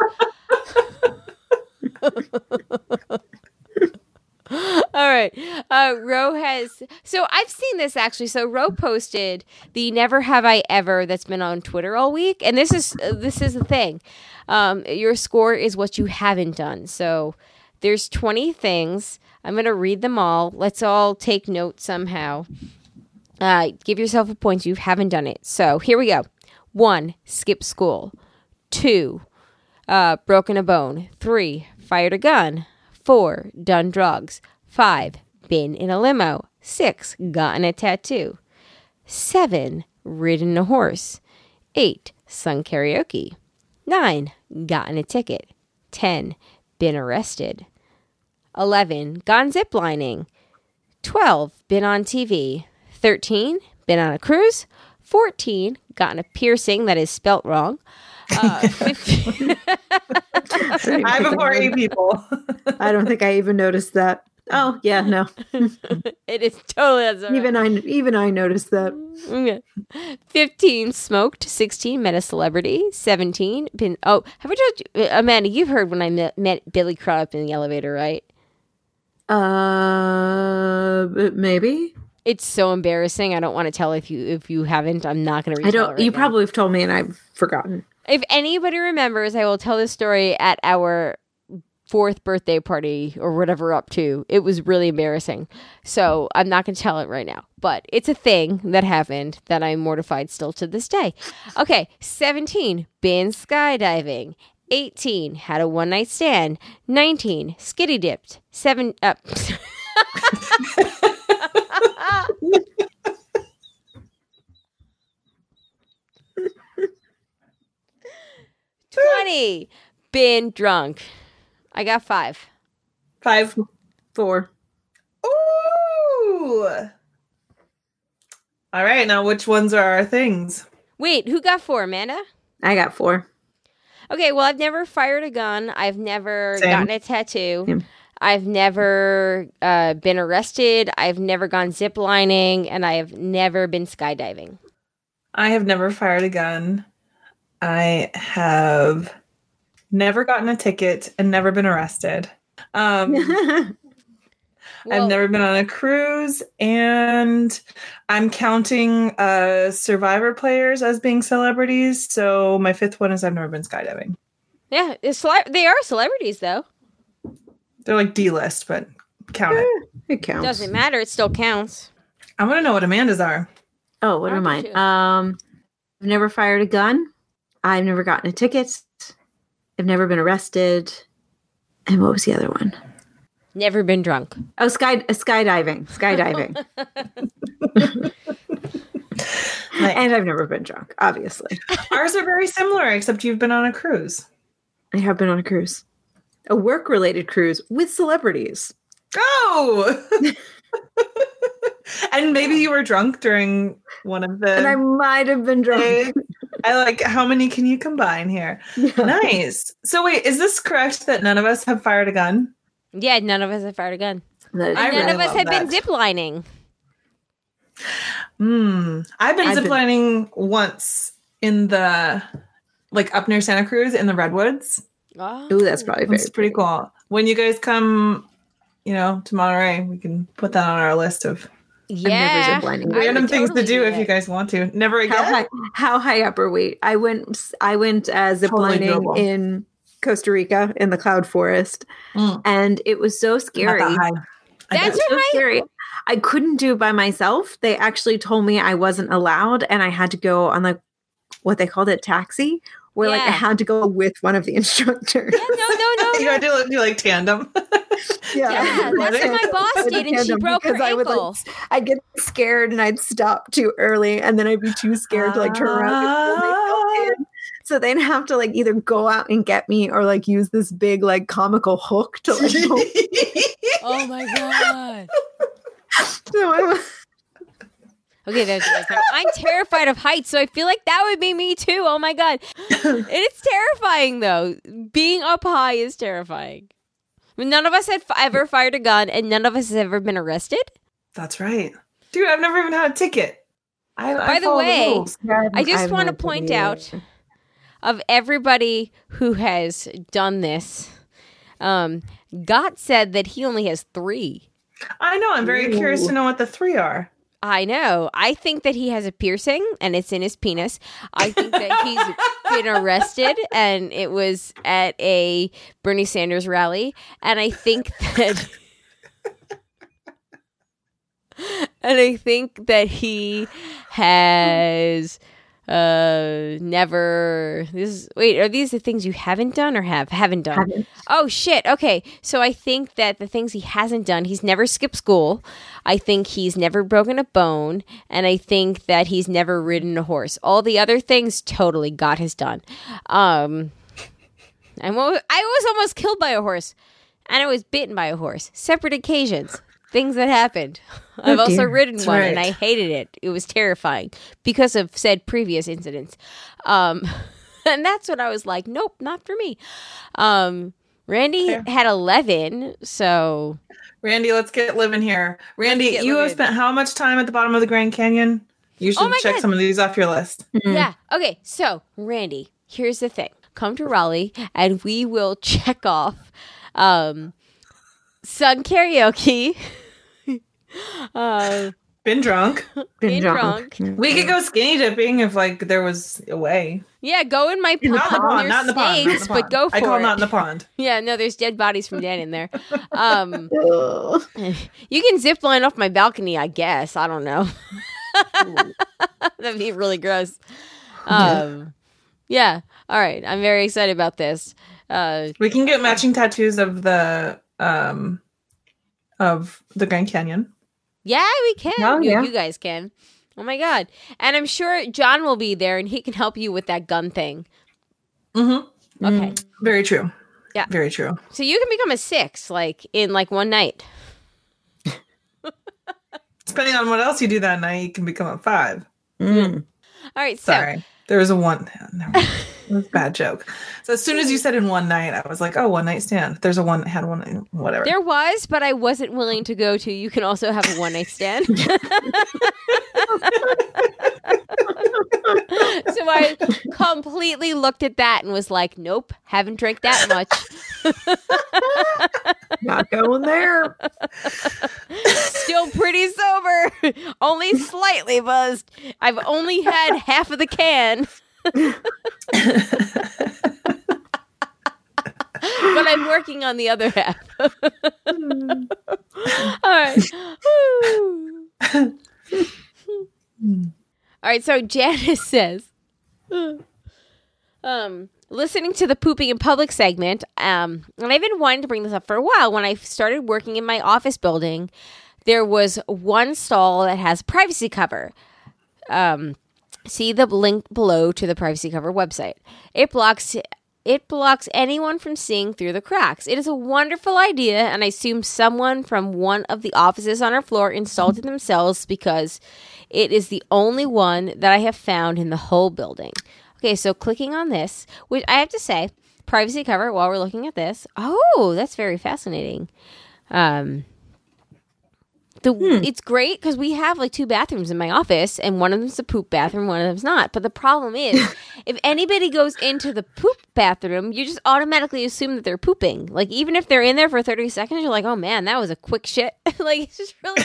All right. Uh, Ro has. So I've seen this actually. So Ro posted the "Never Have I Ever" that's been on Twitter all week, and this is uh, this is the thing. Um, your score is what you haven't done. So there's twenty things. I'm gonna read them all. Let's all take note somehow. Uh, give yourself a point. You haven't done it. So here we go. One, skip school. Two, uh, broken a bone. Three, fired a gun. Four, done drugs. Five, been in a limo. Six, gotten a tattoo. Seven, ridden a horse. Eight, sung karaoke. Nine, gotten a ticket. Ten, been arrested. Eleven, gone ziplining. Twelve, been on T V. Thirteen, been on a cruise. Fourteen, gotten a piercing that is spelt wrong. Uh, fifteen I before eight people. I don't think I even noticed that. Oh yeah, no. It is totally that's all Even right. I even I noticed that. Okay. Fifteen, smoked. Sixteen, met a celebrity. Seventeen, been oh have I told you, Amanda? You've heard when I met, met Billy Crudup in the elevator, right? Uh, maybe. It's so embarrassing. I don't want to tell if you if you haven't. I'm not going to. I don't. It right you now. probably have told me, and I've forgotten. If anybody remembers, I will tell this story at our fourth birthday party or whatever we're up to. It was really embarrassing. So I'm not going to tell it right now. But it's a thing that happened that I'm mortified still to this day. Okay, seventeen, been skydiving. eighteen, had a one-night stand. nineteen, skitty dipped. Seven, uh, twenty, been drunk. I got five. Five. Four. Ooh. All right. Now, which ones are our things? Wait, who got four, Amanda? I got four. Okay, well, I've never fired a gun. I've never Same. gotten a tattoo. Same. I've never uh, been arrested. I've never gone ziplining, and I have never been skydiving. I have never fired a gun. I have never gotten a ticket and never been arrested. Um, Well, I've never been on a cruise, and I'm counting uh, Survivor players as being celebrities. So my fifth one is I've never been skydiving. Yeah, it's cele- they are celebrities, though. They're like D-list, but count it. It counts. Doesn't matter. It still counts. I want to know what Amanda's are. Oh, what How are did mine? you? Um, I've never fired a gun. I've never gotten a ticket. I've never been arrested. And what was the other one? Never been drunk. Oh, sky uh, skydiving. Skydiving. Nice. And I've never been drunk, obviously. Ours are very similar, except you've been on a cruise. I have been on a cruise. A work-related cruise with celebrities. Oh! And maybe you were drunk during one of the And I might have been drunk. days. I like, how many can you combine here? Nice. So wait, is this correct that none of us have fired a gun? Yeah, none of us have fired a gun. That is I And none really of us love have been that. ziplining. Hmm. I've been I've been- ziplining once in the, like up near Santa Cruz in the Redwoods. Oh. Ooh, that's probably very It's pretty cool. When you guys come, you know, to Monterey, we can put that on our list of Yeah. ziplining. I would random things totally to do if that. you guys want to. Never again. How high, how high up are we? I went I went uh, Totally ziplining doable. in Costa Rica in the cloud forest, Mm. and it was so Not scary. that high. I That's bet. It was so right. scary. I couldn't do it by myself. They actually told me I wasn't allowed, and I had to go on like what they called it taxi, where like I Yeah. had to go with one of the instructors. Yeah, no, no, no, You no. gotta do, do like tandem. Yeah, that's what my boss did, and she broke her Because I would, like, ankle. I'd get scared and I'd stop too early, and then I'd be too scared to like turn around and pull myself in. So they'd have to like either go out and get me or like use this big like comical hook to like pull. Oh my god. So I was, Okay, there's, there's I'm terrified of heights, so I feel like that would be me too. Oh my god. It's terrifying though. Being up high is terrifying. None of us had f- ever fired a gun, and none of us has ever been arrested. That's right. Dude, I've never even had a ticket. I, By I the follow way, rules. I just I've want to not point been out either. of everybody who has done this. Um, Gott said that he only has three. I know. I'm very curious Ooh. to know what the three are. I know. I think that he has a piercing and it's in his penis. I think that he's been arrested and it was at a Bernie Sanders rally. And I think that. And I think that he has Uh, never. This is, wait, are these the things you haven't done or have? Haven't done. Haven't. Oh, shit. Okay. So I think that the things he hasn't done, he's never skipped school. I think he's never broken a bone. And I think that he's never ridden a horse. All the other things totally got his done. Um, I'm, al- I was almost killed by a horse. And I was bitten by a horse. Separate occasions. Things that happened. I've Oh, also dear. ridden That's one right. and I hated it. It was terrifying because of said previous incidents. Um, and that's when I was like, nope, not for me. Um, Randy Fair. had eleven, so Randy, let's get living here. Randy, get you have living. spent how much time at the bottom of the Grand Canyon? You should Oh my check God. some of these off your list. yeah. Okay, so Randy, here's the thing. Come to Raleigh and we will check off um, Sun Karaoke. uh, Been drunk. Been drunk. drunk. We could go skinny dipping if like there was a way. Yeah, go in my Not in the pond. pond. There's Not in the pond. Not in snakes, the but pond. go for I call it. not in the pond. Yeah, no, there's dead bodies from Dan in there. Um, Ugh. you can zip line off my balcony, I guess. I don't know. That'd be really gross. Um, yeah. All right. I'm very excited about this. Uh, We can get matching tattoos of the um of the Grand Canyon. yeah, we can. Oh, you, yeah. you guys can. Oh my god! And I'm sure John will be there, and he can help you with that gun thing. Mm-hmm. Okay. Very true. Yeah. Very true. So you can become a six, like in like one night. Depending on what else you do that night, you can become a five. Mm. All right. So Sorry. There was a one. Never mind. It was a bad joke. So as soon as you said in one night, I was like, oh, one night stand. There's a one had one whatever. there was, but I wasn't willing to go to. You can also have a one night stand. So I completely looked at that and was like, nope, haven't drank that much. Not going there. Still pretty sober. Only slightly buzzed. I've only had half of the can. But I'm working on the other half. All right. Woo. All right, so Janice says, um, listening to the pooping in public segment, um, and I've been wanting to bring this up for a while. When I started working in my office building, there was one stall that has privacy cover. Um, see the link below to the privacy cover website. It blocks it blocks anyone from seeing through the cracks. It is a wonderful idea, and I assume someone from one of the offices on our floor installed it themselves because it is the only one that I have found in the whole building. Okay, so clicking on this, which I have to say, privacy cover while we're looking at this. Oh, that's very fascinating. Um, the It's great because we have like two bathrooms in my office, and one of them's a poop bathroom, one of them's not. But the problem is, if anybody goes into the poop bathroom, you just automatically assume that they're pooping. Like, even if they're in there for thirty seconds, you're like, oh man, that was a quick shit. Like, it's just really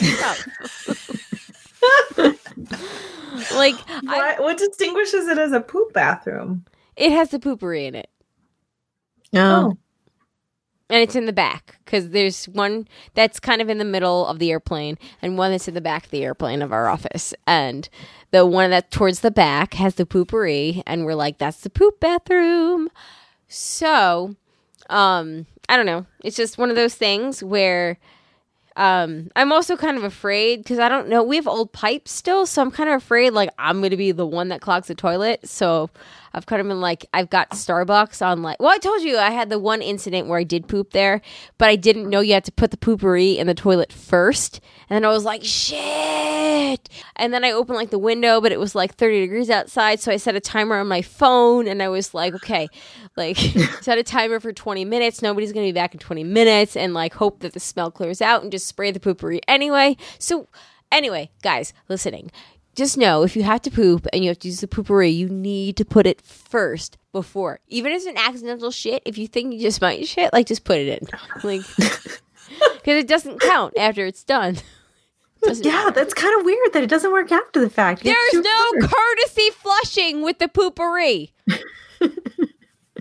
tough. Like, I, What, what distinguishes it as a poop bathroom? it has the poopery in it. Oh. And it's in the back because there's one that's kind of in the middle of the airplane and one that's in the back of the airplane of our office. And the one that's towards the back has the poopery, and we're like, that's the poop bathroom. So, um, I don't know. It's just one of those things where um, I'm also kind of afraid because I don't know. We have old pipes still, so I'm kind of afraid like I'm going to be the one that clogs the toilet. So I've kind of been like, I've got Starbucks on like, well, I told you I had the one incident where I did poop there, but I didn't know you had to put the poopery in the toilet first. And then I was like, shit. And then I opened like the window, but it was like thirty degrees outside. So I set a timer on my phone and I was like, okay, like set a timer for twenty minutes. Nobody's going to be back in twenty minutes, and like hope that the smell clears out and just spray the poopery anyway. So anyway, guys listening, just know if you have to poop and you have to use the poopery, you need to put it first before. Even if it's an accidental shit, if you think you just might shit, like just put it in. Like, because it doesn't count after it's done. Doesn't Yeah, matter. that's kind of weird that it doesn't work after the fact. You have to There's do no it first. courtesy flushing with the poopery.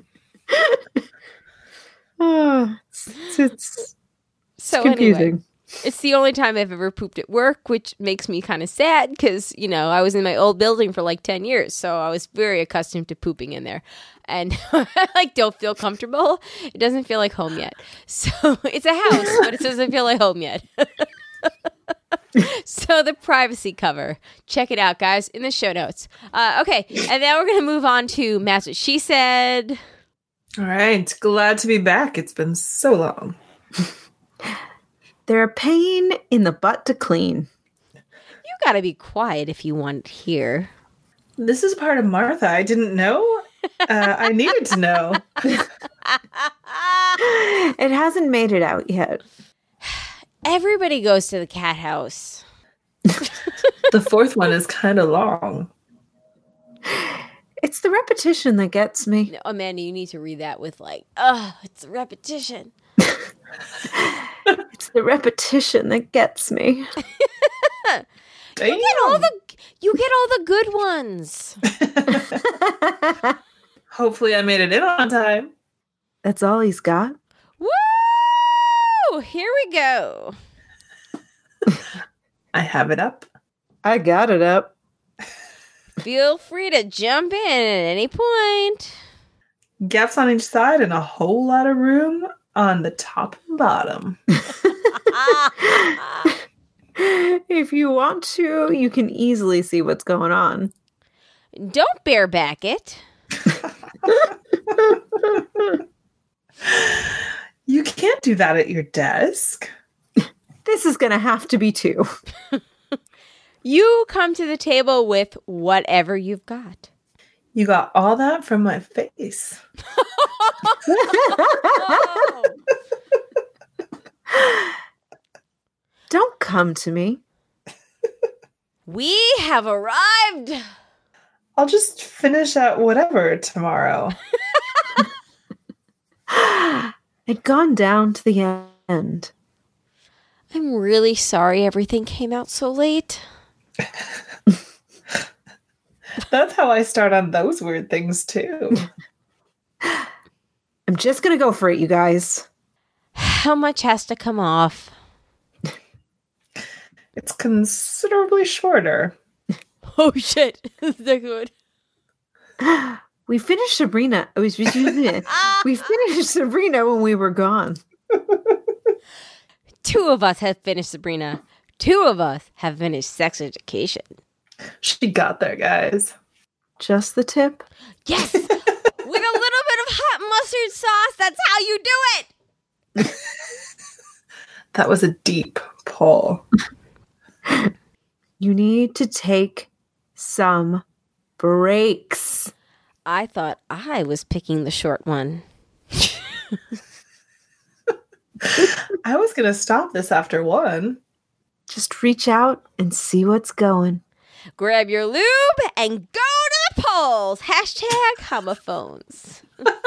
Oh, it's, it's, it's So confusing. anyway, It's the only time I've ever pooped at work, which makes me kind of sad because, you know, I was in my old building for like ten years. So I was very accustomed to pooping in there. And I like don't feel comfortable. It doesn't feel like home yet. So it's a house, but it doesn't feel like home yet. So the privacy cover. Check it out, guys, in the show notes. Uh, okay, and now we're going to move on to Matt's What She Said. All right. Glad to be back. It's been so long. They're a pain in the butt to clean. You got to be quiet if you want it here. This is part of Martha. I didn't know. Uh, I needed to know. It hasn't made it out yet. Everybody goes to the cat house. The fourth one is kind of long. It's the repetition that gets me. No, Amanda, you need to read that with like, oh, it's a repetition. It's the repetition that gets me. You get all the you get all the good ones. Hopefully I made it in on time. That's all he's got. Woo! Here we go. I have it up. I got it up. Feel free to jump in at any point. Gaps on each side and a whole lot of room on the top and bottom. If you want to, you can easily see what's going on. Don't bareback it. You can't do that at your desk. This is going to have to be two. You come to the table with whatever you've got. You got all that from my face. Don't come to me. We have arrived. I'll just finish at whatever tomorrow. I'd gone down to the end. I'm really sorry everything came out so late. That's how I start on those weird things, too. I'm just going to go for it, you guys. How much has to come off? It's considerably shorter. Oh, shit. Is that good? We finished Sabrina. We we finished Sabrina when we were gone. Two of us have finished Sabrina. Two of us have finished Sex Education. She got there, guys. Just the tip? Yes! With a little bit of hot mustard sauce, that's how you do it! That was a deep pull. You need to take some breaks. I thought I was picking the short one. I was going to stop this after one. Just reach out and see what's going. Grab your lube and go to the polls. Hashtag homophones.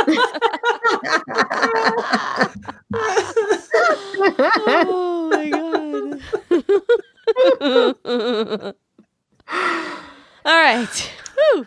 Oh my god. All right. Whew.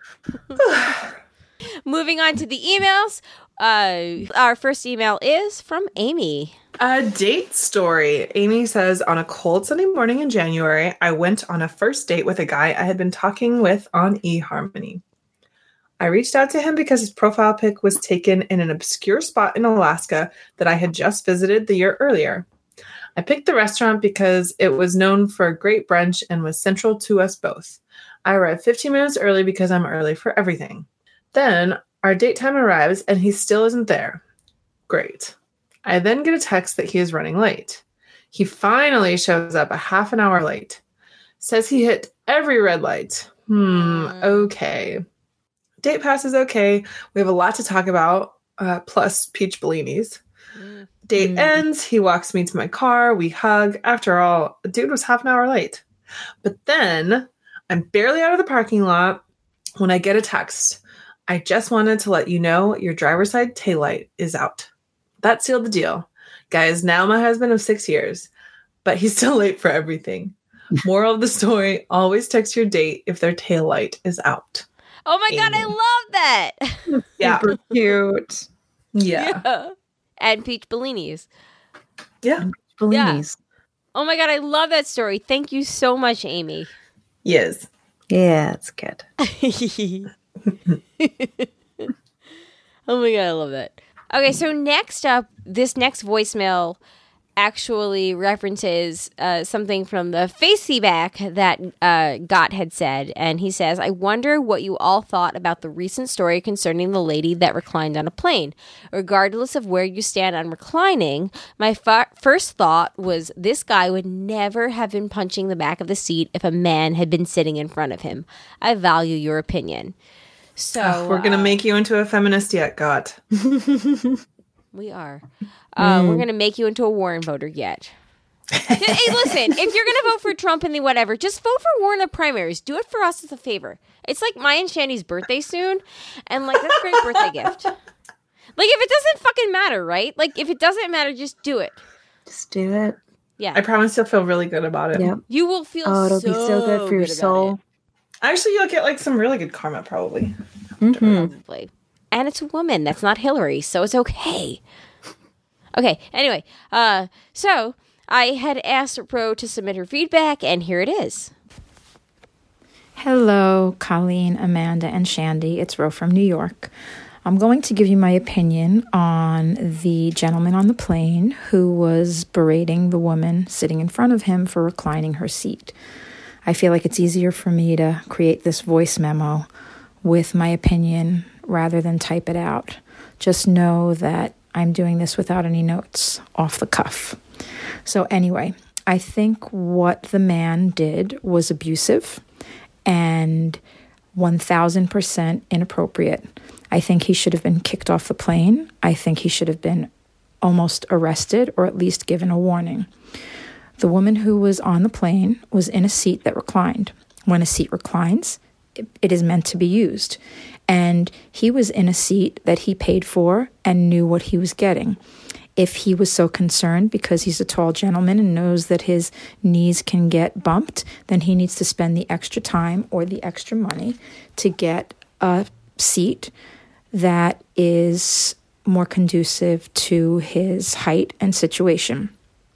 Moving on to the emails. Uh, our first email is from Amy. A date story. Amy says, on a cold Sunday morning in January, I went on a first date with a guy I had been talking with on eHarmony. I reached out to him because his profile pic was taken in an obscure spot in Alaska that I had just visited the year earlier. I picked the restaurant because it was known for a great brunch and was central to us both. I arrived fifteen minutes early because I'm early for everything. Then our date time arrives and he still isn't there. Great. I then get a text that he is running late. He finally shows up a half an hour late. Says he hit every red light. Hmm, okay. Date pass is okay. We have a lot to talk about, uh, plus peach bellinis. Mm. Date mm. ends. He walks me to my car. We hug. After all, the dude was half an hour late. But then I'm barely out of the parking lot when I get a text. I just wanted to let you know your driver's side taillight is out. That sealed the deal. Guys, now my husband of six years, but he's still late for everything. Moral of the story, always text your date if their taillight is out. Oh my Amy. God, I love that. Yeah. Super cute. Yeah. yeah. And peach bellinis. Yeah. Bellinis. Oh my God, I love that story. Thank you so much, Amy. Yes. Yeah, it's good. Oh my God, I love that. Okay, so next up, this next voicemail actually references uh, something from the face feedback that uh, Gott had said. And he says, I wonder what you all thought about the recent story concerning the lady that reclined on a plane. Regardless of where you stand on reclining, my fa- first thought was this guy would never have been punching the back of the seat if a man had been sitting in front of him. I value your opinion. So oh, we're gonna uh, make you into a feminist yet, Gott. We are. Uh, mm. We're going to make you into a Warren voter yet. Hey, listen, if you're going to vote for Trump in the whatever, just vote for Warren in the primaries. Do it for us as a favor. It's like my and Shandy's birthday soon, and like that's a great birthday gift. Like if it doesn't fucking matter, right? Like if it doesn't matter, just do it. Just do it. Yeah. I promise you'll feel really good about it. Yep. You will feel oh, it'll so be so good for your good soul. Actually, you'll get like some really good karma, probably. Mm-hmm. Probably. And it's a woman. That's not Hillary, so it's okay. Okay, anyway, uh, so I had asked Ro to submit her feedback, and here it is. Hello, Colleen, Amanda, and Shandy. It's Ro from New York. I'm going to give you my opinion on the gentleman on the plane who was berating the woman sitting in front of him for reclining her seat. I feel like it's easier for me to create this voice memo with my opinion rather than type it out. Just know that I'm doing this without any notes, off the cuff. So anyway, I think what the man did was abusive and one thousand percent inappropriate. I think he should have been kicked off the plane. I think he should have been almost arrested or at least given a warning. The woman who was on the plane was in a seat that reclined. When a seat reclines, it, it is meant to be used. And he was in a seat that he paid for and knew what he was getting. If he was so concerned because he's a tall gentleman and knows that his knees can get bumped, then he needs to spend the extra time or the extra money to get a seat that is more conducive to his height and situation.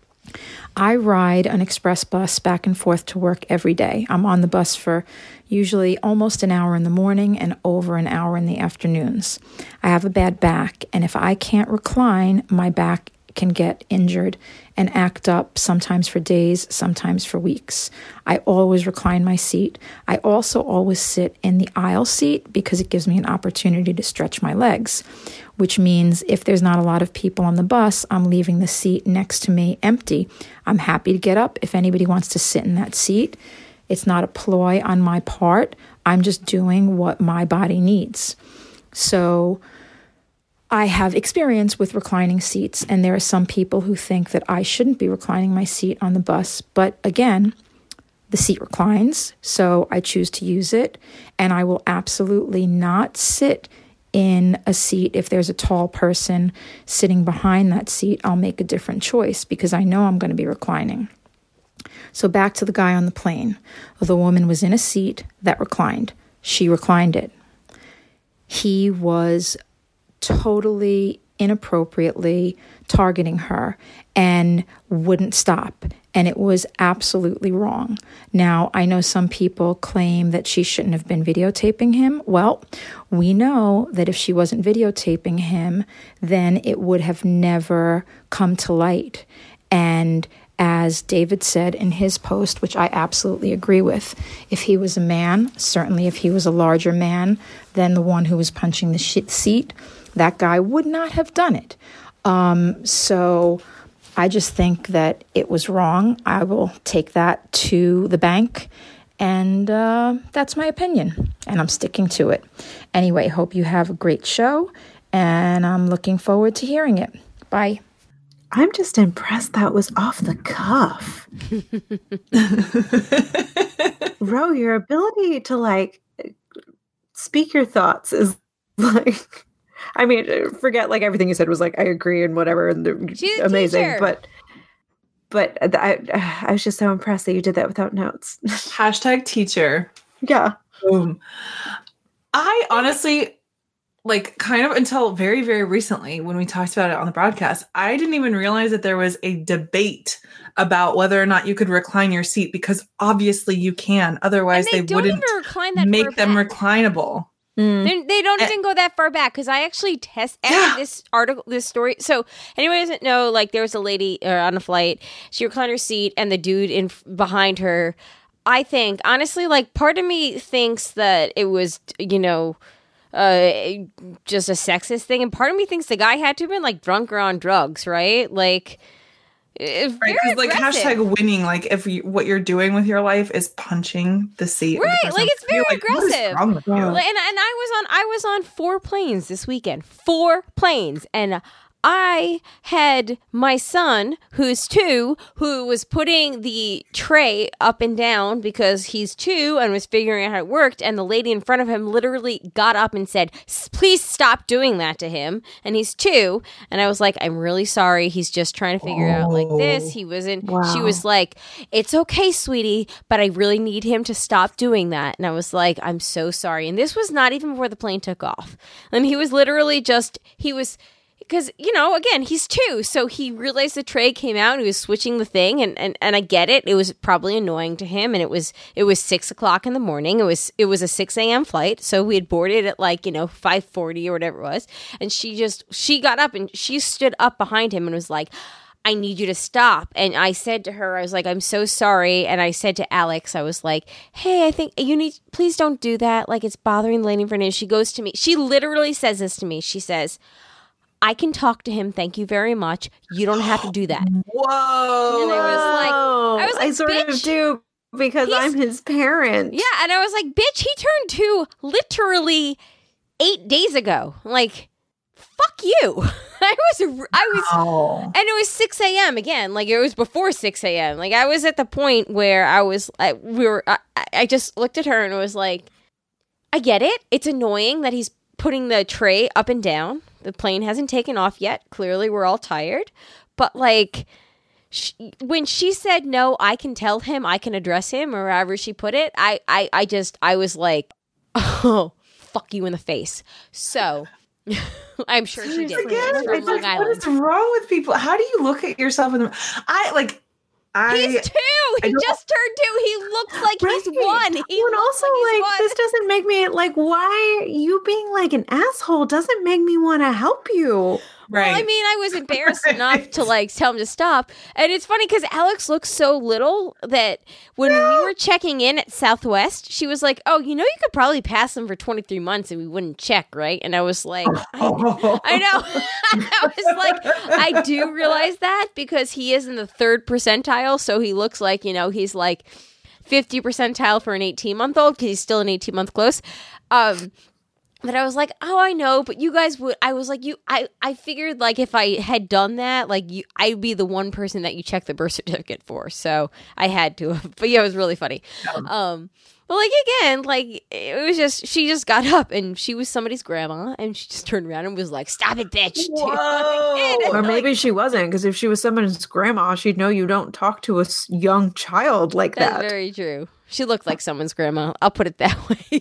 I ride an express bus back and forth to work every day. I'm on the bus for usually almost an hour in the morning and over an hour in the afternoons. I have a bad back, and if I can't recline, my back can get injured and act up sometimes for days, sometimes for weeks. I always recline my seat. I also always sit in the aisle seat because it gives me an opportunity to stretch my legs, which means if there's not a lot of people on the bus, I'm leaving the seat next to me empty. I'm happy to get up if anybody wants to sit in that seat. It's not a ploy on my part. I'm just doing what my body needs. So I have experience with reclining seats, and there are some people who think that I shouldn't be reclining my seat on the bus. But again, the seat reclines, so I choose to use it, and I will absolutely not sit in a seat. If there's a tall person sitting behind that seat, I'll make a different choice because I know I'm going to be reclining. So back to the guy on the plane. The woman was in a seat that reclined. She reclined it. He was totally inappropriately targeting her and wouldn't stop. And it was absolutely wrong. Now, I know some people claim that she shouldn't have been videotaping him. Well, we know that if she wasn't videotaping him, then it would have never come to light. And as David said in his post, which I absolutely agree with, if he was a man, certainly if he was a larger man than the one who was punching the shit seat, that guy would not have done it. Um, so I just think that it was wrong. I will take that to the bank, and uh, that's my opinion, and I'm sticking to it. Anyway, hope you have a great show, and I'm looking forward to hearing it. Bye. I'm just impressed that was off the cuff. Ro, your ability to like speak your thoughts is like, I mean, forget like everything you said was like, I agree and whatever, and She's amazing. teacher. But, but I, I was just so impressed that you did that without notes. Hashtag teacher. Yeah. Boom. I honestly, like kind of until very, very recently when we talked about it on the broadcast, I didn't even realize that there was a debate about whether or not you could recline your seat, because obviously you can. Otherwise, And they, they, don't wouldn't even recline that make far them back. reclinable. Mm. They, they don't And- even go that far back, because I actually test after Yeah. this article, this story. So anyone doesn't know, like there was a lady uh, on a flight. She reclined her seat, and the dude in behind her. I think honestly, like part of me thinks that it was, you know, uh, just a sexist thing, and part of me thinks the guy had to have been like drunk or on drugs, right? Like. Right, Right, because like hashtag winning, like if you, what you're doing with your life is punching the seat, of the Right, person. like, it's very You're like, what is aggressive. wrong with you? Yeah. Like, and and I was on I was on four planes this weekend. Four planes. And I had my son, who's two, who was putting the tray up and down because he's two and was figuring out how it worked. And the lady in front of him literally got up and said, "Please stop doing that to him." And he's two. And I was like, "I'm really sorry. He's just trying to figure out like this." He wasn't, Wow. she was like, "It's okay, sweetie, but I really need him to stop doing that." And I was like, "I'm so sorry." And this was not even before the plane took off. And he was literally just, he was, because, you know, again, he's two. So he realized the tray came out and he was switching the thing. And, and, and I get it. It was probably annoying to him. And it was, it was six o'clock in the morning. It was, it was a six a.m. flight. So we had boarded at like, you know, five forty or whatever it was. And she just, she got up and she stood up behind him and was like, "I need you to stop." And I said to her, I was like, "I'm so sorry." And I said to Alex, I was like, "Hey, I think you need, please don't do that. Like, it's bothering the lady in front of you." She goes to me, she literally says this to me. She says, "I can talk to him. Thank you very much. You don't have to do that." Whoa! And I was like, Whoa. I was like, sort "Bitch." of do because He's- I'm his parent. Yeah. And I was like, "Bitch, he turned two literally eight days ago. Like, fuck you." I was, I was, Oh. and it was six a.m. again. Like, it was before six a.m. Like, I was at the point where I was, I, we were, I, I just looked at her and was like, I get it. It's annoying that he's putting the tray up and down. The plane hasn't taken off yet. Clearly, we're all tired. But, like, sh- when she said, "No, I can tell him, I can address him," or however she put it, I, I, I just, I was like, "Oh, fuck you in the face." So, I'm sure she did. Again, She's from it's Long like, what Island. is wrong with people? How do you look at yourself in the? I like. I He's two. I He don't- just turned two. He looks like he's Right. one. He Well, and looks also, like he's like, one. this doesn't make me like. Why you being like an asshole doesn't make me want to help you. right. Well, I mean, I was embarrassed Right. enough to like tell him to stop. And it's funny because Alex looks so little that when we were checking in at Southwest, she was like, "Oh, you know, you could probably pass him for twenty-three months and we wouldn't check, right?" And I was like, I, I know. I was like, I do realize that because he is in the third percentile. So he looks like, you know, he's like fifty percentile for an eighteen month old because he's still an eighteen month close. Um, But I was like, "Oh, I know, but you guys would." I was like, "You." I, I figured like if I had done that, like you, I'd be the one person that you check the birth certificate for. So I had to. But yeah, it was really funny. Um, but like again, like it was just she just got up and she was somebody's grandma and she just turned around and was like, "Stop it, bitch!" Whoa. Or maybe she wasn't, because if she was someone's grandma, she'd know you don't talk to a s- young child like That's that. very true. She looked like someone's grandma. I'll put it that way.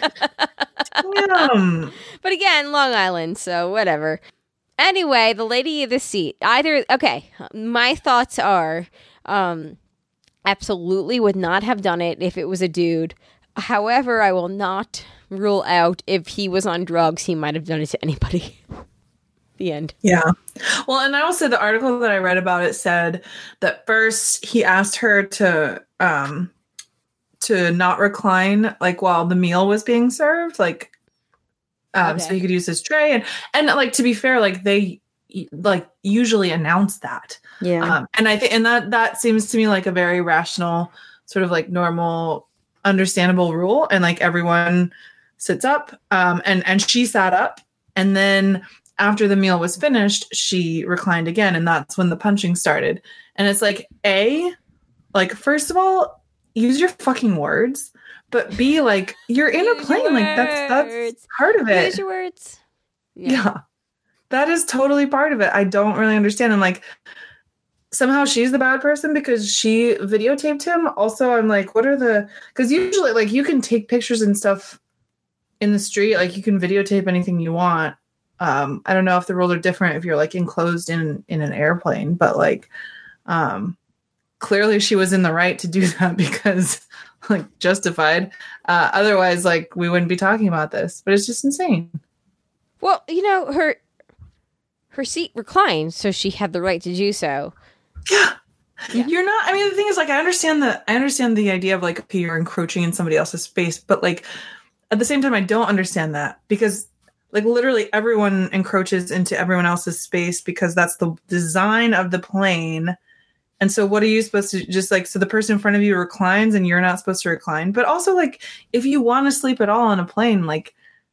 Damn. But again, Long Island, so whatever. Anyway, the lady of the seat. Either okay, my thoughts are um absolutely would not have done it if it was a dude. However, I will not rule out if he was on drugs, he might have done it to anybody. The end. Yeah. Well, and I will say the article that I read about it said that first he asked her to um to not recline like while the meal was being served, like um Okay. so he could use his tray, and and like to be fair, like they like usually announce that. Yeah. Um and I think and that that seems to me like a very rational, sort of like normal, understandable rule, and like everyone sits up um and and she sat up, and then after the meal was finished, she reclined again, and that's when the punching started. And it's like, A, like, first of all, use your fucking words, but B, like, you're in a Use plane. your Like, that's that's words. part of it. Use your words. Yeah. That is totally part of it. I don't really understand. And like, somehow she's the bad person because she videotaped him. Also, I'm like, what are the, because usually like you can take pictures and stuff in the street, like you can videotape anything you want. Um, I don't know if the rules are different if you're like enclosed in in an airplane, but like um, clearly she was in the right to do that because like justified. Uh, otherwise, like we wouldn't be talking about this. But it's just insane. Well, you know, her her seat reclined, so she had the right to do so. Yeah. Yeah. You're not, I mean, the thing is, like, I understand the, I understand the idea of, like, okay, you're encroaching in somebody else's space, but, like, at the same time, I don't understand that because, like, literally everyone encroaches into everyone else's space because that's the design of the plane. And so what are you supposed to just, like, so the person in front of you reclines and you're not supposed to recline? But also, like, if you want to sleep at all on a plane, like,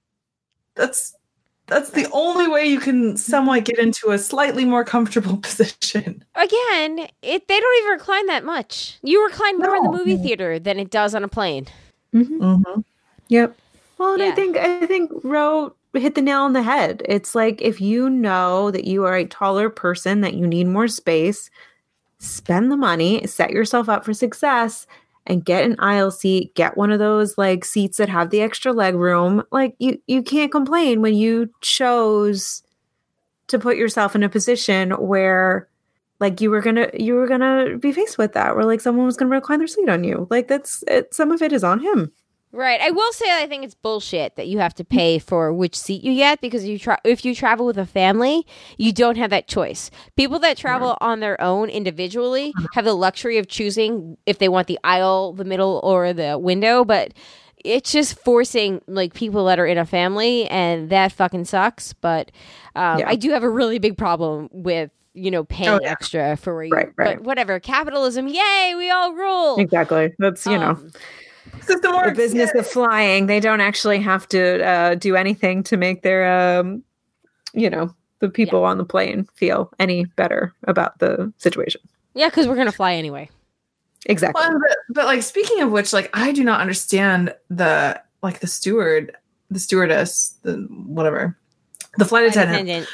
that's, That's the only way you can somewhat get into a slightly more comfortable position. Again, it they don't even recline that much. You recline more in the No. movie theater than it does on a plane. Mm-hmm. Mm-hmm. Yep. Well, and Yeah. I think I think Ro hit the nail on the head. It's like if you know that you are a taller person, that you need more space, spend the money, set yourself up for success, and get an aisle seat. Get one of those like seats that have the extra leg room. Like you, you can't complain when you chose to put yourself in a position where, like you were gonna, you were gonna be faced with that, where like someone was gonna recline their seat on you. Like that's it, some of it is on him. Right. I will say I think it's bullshit that you have to pay for which seat you get because you tra- if you travel with a family, you don't have that choice. People that travel on their own individually have the luxury of choosing if they want the aisle, the middle, or the window, but it's just forcing like people that are in a family, and that fucking sucks. But um, Yeah. I do have a really big problem with, you know, paying Oh, yeah. extra for where you Right, right. But whatever. Capitalism, yay, we all rule. Exactly. That's you know. Um, System The works. business of flying, they don't actually have to uh, do anything to make their, um, you know, the people on the plane feel any better about the situation. yeah, because we're going to fly anyway. Exactly. Well, but, but like speaking of which, like I do not understand the like the steward, the stewardess, the whatever, the flight attendant Attendant.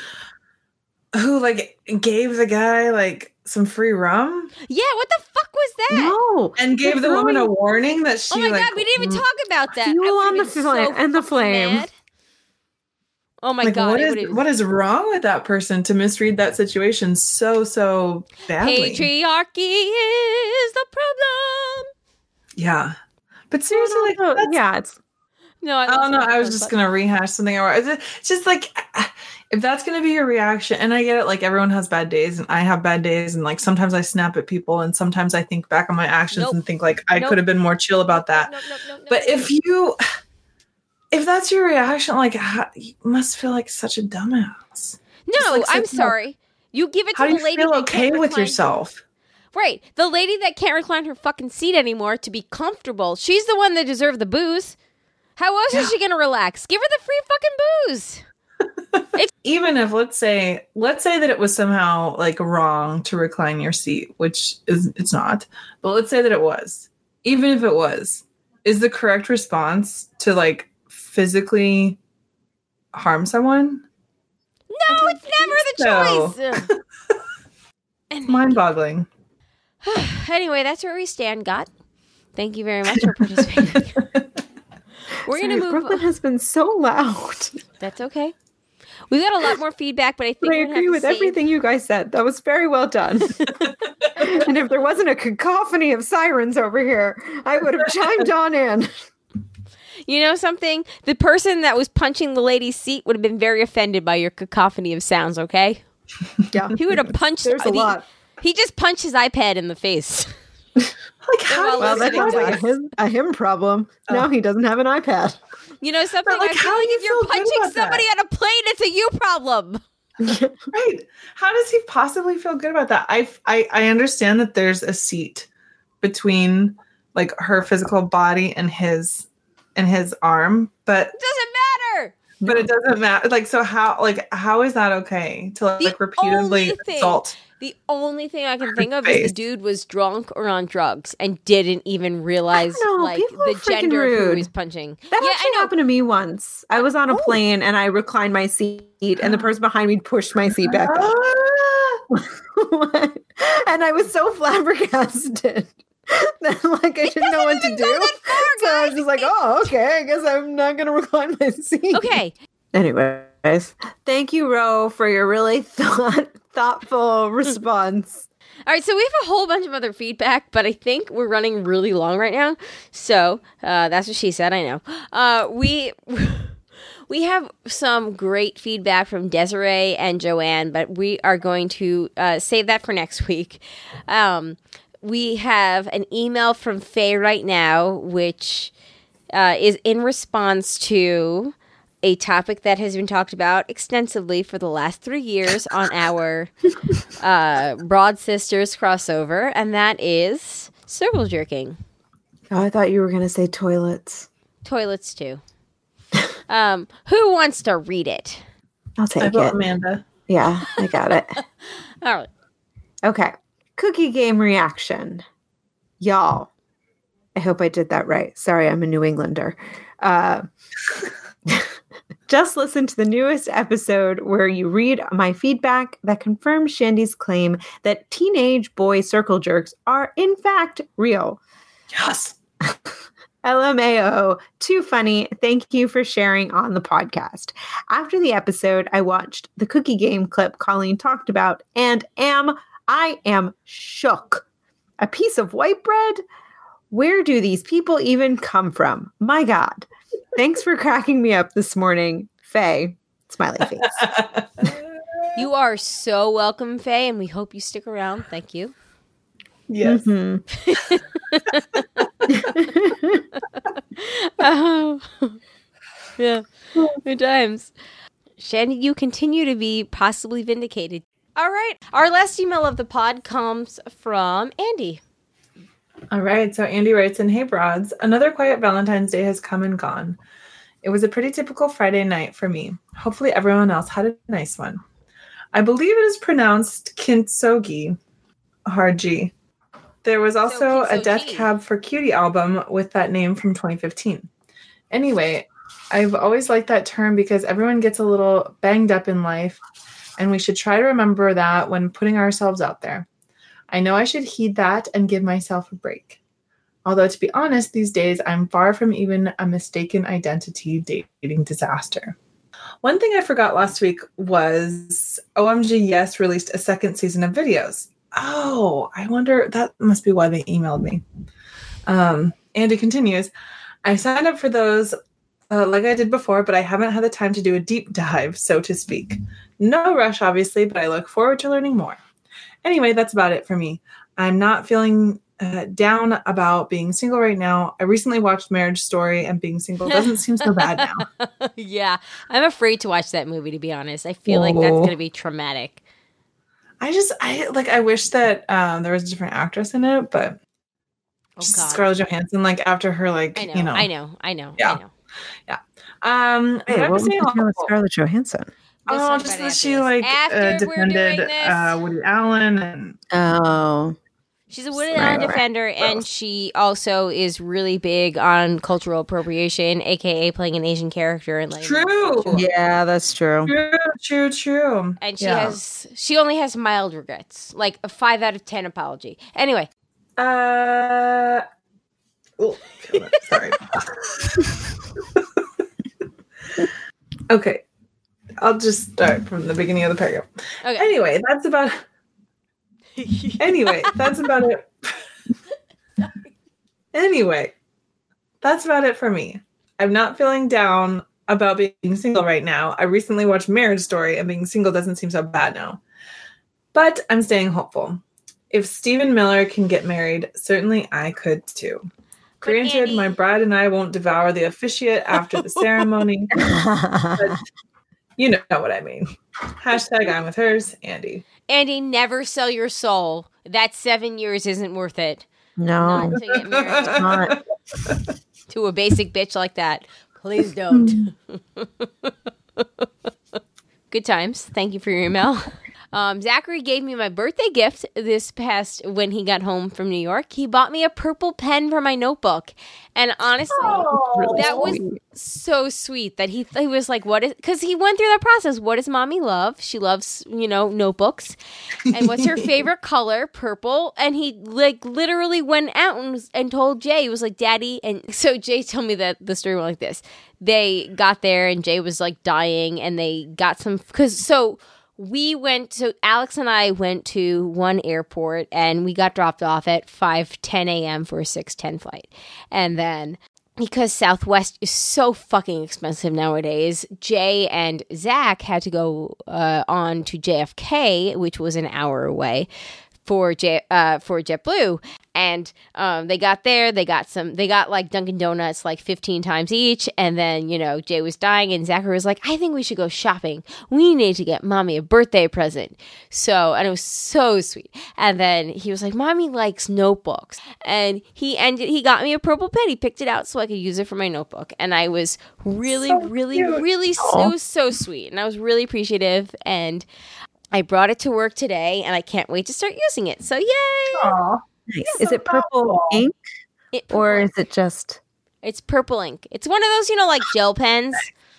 who like gave the guy like some free rum Yeah, what the fuck was that? No. and gave They're the woman a throwing warning that she Oh my like god, we didn't even talk about that. fuel I would've on the been flame- and the fucking flame. mad. Oh my like, god, what I is would've- what is wrong with that person to misread that situation so so badly? Patriarchy is the problem. Yeah, but seriously, like No, that's, yeah, it's No, I, oh no, love I was that, just but- gonna rehash something. Or it's it's just like if that's gonna be your reaction, and I get it. Like everyone has bad days, and I have bad days, and like sometimes I snap at people, and sometimes I think back on my actions Nope. and think like I Nope. could have been more chill about that. No, no, no, no, But no. if you, if that's your reaction, like how, you must feel like such a dumbass. no, like, I'm so- sorry. You give it to How do the you lady feel that okay can't with recline- yourself? Right, the lady that can't recline her fucking seat anymore to be comfortable. She's the one that deserved the booze. How else is she gonna relax? Give her the free fucking booze. Even if let's say let's say that it was somehow like wrong to recline your seat, which is it's not, but let's say that it was. Even if it was, is the correct response to like physically harm someone? No, it's never the so. choice. And Mind-boggling. anyway, that's where we stand, God. Thank you very much for participating. We're sorry, gonna move. Brooklyn has been so loud. That's okay. We got a lot more feedback, but I think But I we're gonna agree have with to save- everything you guys said. That was very well done. And if there wasn't a cacophony of sirens over here, I would have chimed on in. You know something? The person that was punching the lady's seat would have been very offended by your cacophony of sounds. Okay, Yeah, he would have punched. There's a he, lot. He just punched his iPad in the face. Like how well, do Well, you that listening feel sounds like a like him, a him problem. Oh. Now he doesn't have an iPad. You know something? But, like, I feel how like do you if you're feel good punching about that? somebody on a plane, it's a you problem. right? How does he possibly feel good about that? I, I I understand that there's a seat between like her physical body and his and his arm, but It doesn't matter. but it doesn't matter. Like so, how like how is that okay to like, The repeatedly only thing- assault? The only thing I can Her think of is face. the dude was drunk or on drugs and didn't even realize I don't know, like people are the freaking gender of who rude. he was punching. That yeah, actually I know. happened to me once. I was on a Oh. plane and I reclined my seat, and the person behind me pushed my seat back up. Ah! And I was so flabbergasted like I didn't know what to do. So I was just like, oh, okay, I guess I'm not going to recline my seat. Okay. Anyways, thank you, Ro, for your really thought thoughtful response. All right, so we have a whole bunch of other feedback, but I think we're running really long right now. So uh, that's what she said. I know. Uh, we we have some great feedback from Desiree and Joanne, but we are going to uh, save that for next week. Um, we have an email from Faye right now, which uh, is in response to a topic that has been talked about extensively for the last three years on our uh, Broad Sisters crossover, and that is circle jerking. Oh, I thought you were going to say toilets. Toilets, too. Um, who wants to read it? I'll take I it. vote Amanda. Yeah, I got it. All right. Okay. Cookie game reaction. Y'all. I hope I did that right. Sorry, I'm a New Englander. Uh, just listen to the newest episode where you read my feedback that confirms Shandy's claim that teenage boy circle jerks are in fact real. Yes. L M A O, too funny. Thank you for sharing on the podcast. After the episode, I watched the cookie game clip Colleen talked about and am, I am shook. A piece of white bread? Where do these people even come from? My God. Thanks for cracking me up this morning, Faye. Smiley face. You are so welcome, Faye, and we hope you stick around. Thank you. Yes. Mm-hmm. Oh, yeah, good times. Shandy, you continue to be possibly vindicated. All right, our last email of the pod comes from Andy. All right, so Andy writes in, "Hey Broads, another quiet Valentine's Day has come and gone. It was a pretty typical Friday night for me. Hopefully everyone else had a nice one. I believe it is pronounced kintsugi, hard G. There was also So a Death kintsugi. Cab for Cutie album with that name from twenty fifteen. Anyway, I've always liked that term because everyone gets a little banged up in life, and we should try to remember that when putting ourselves out there. I know I should heed that and give myself a break. Although, to be honest, these days I'm far from even a mistaken identity dating disaster." One thing I forgot last week was O M G Yes released a second season of videos. Oh, I wonder, that must be why they emailed me. Um, Andy continues, "I signed up for those uh, like I did before, but I haven't had the time to do a deep dive, so to speak. No rush, obviously, but I look forward to learning more. Anyway, that's about it for me. I'm not feeling uh, down about being single right now. I recently watched Marriage Story, and being single doesn't seem so bad now." Yeah, I'm afraid to watch that movie, to be honest. I feel like that's Whoa. going to be traumatic. I just, I like, I wish that um, there was a different actress in it, but Oh, just God. Scarlett Johansson, like after her, like, I know, you know. I know, I know, Yeah. I know. Um, Hey, but I'm what was saying the deal with awful. Scarlett Johansson? We'll Oh, talk just about it that after she this. like After uh, we're defended doing this. uh, Woody Allen, and Oh. She's a Woody Right, Allen right. defender, and she also is really big on cultural appropriation, aka playing an Asian character and letting them True. culture. Yeah, that's true. true, true, true. And she Yeah. has, she only has mild regrets, like a five out of ten apology. Anyway, Uh, oh, killed it. Sorry. Okay, I'll just start from the beginning of the paragraph. okay. Anyway, that's about. Anyway, that's about it. Anyway, that's about it for me. I'm not feeling down about being single right now. I recently watched Marriage Story, and being single doesn't seem so bad now. But I'm staying hopeful. If Stephen Miller can get married, certainly I could too. Granted, Andy- my bride and I won't devour the officiate after the ceremony. But you know what I mean. Hashtag I'm with hers, Andy. Andy, never sell your soul. That seven years isn't worth it. No, Not to get married not. to a basic bitch like that. Please don't. Good times. Thank you for your email. Um, Zachary gave me my birthday gift this past when he got home from New York. He bought me a purple pen for my notebook. And honestly, Oh, that was so sweet that he, he was like, what is, because he went through that process. What does mommy love? She loves, you know, notebooks. And what's her favorite color? Purple. And he like literally went out and, was, and told Jay, he was like, Daddy. And so Jay told me that the story went like this. They got there and Jay was like dying and they got some, because so we went to, Alex and I went to one airport and we got dropped off at five ten a.m. for a six ten flight. And then because Southwest is so fucking expensive nowadays, Jay and Zach had to go uh, on to J F K, which was an hour away, for J uh, for JetBlue. And um, they got there, they got some, they got like Dunkin' Donuts like fifteen times each. And then, you know, Jay was dying and Zachary was like, I think we should go shopping. We need to get mommy a birthday present. So, and it was so sweet. And then he was like, mommy likes notebooks. And he ended, he got me a purple pen. He picked it out so I could use it for my notebook. And I was really, So really, cute. really so, so sweet. And I was really appreciative. And I brought it to work today and I can't wait to start using it. So yay! Aw. Nice. So Is it purple thoughtful. ink It, or is it just? It's purple ink. It's one of those, you know, like gel pens.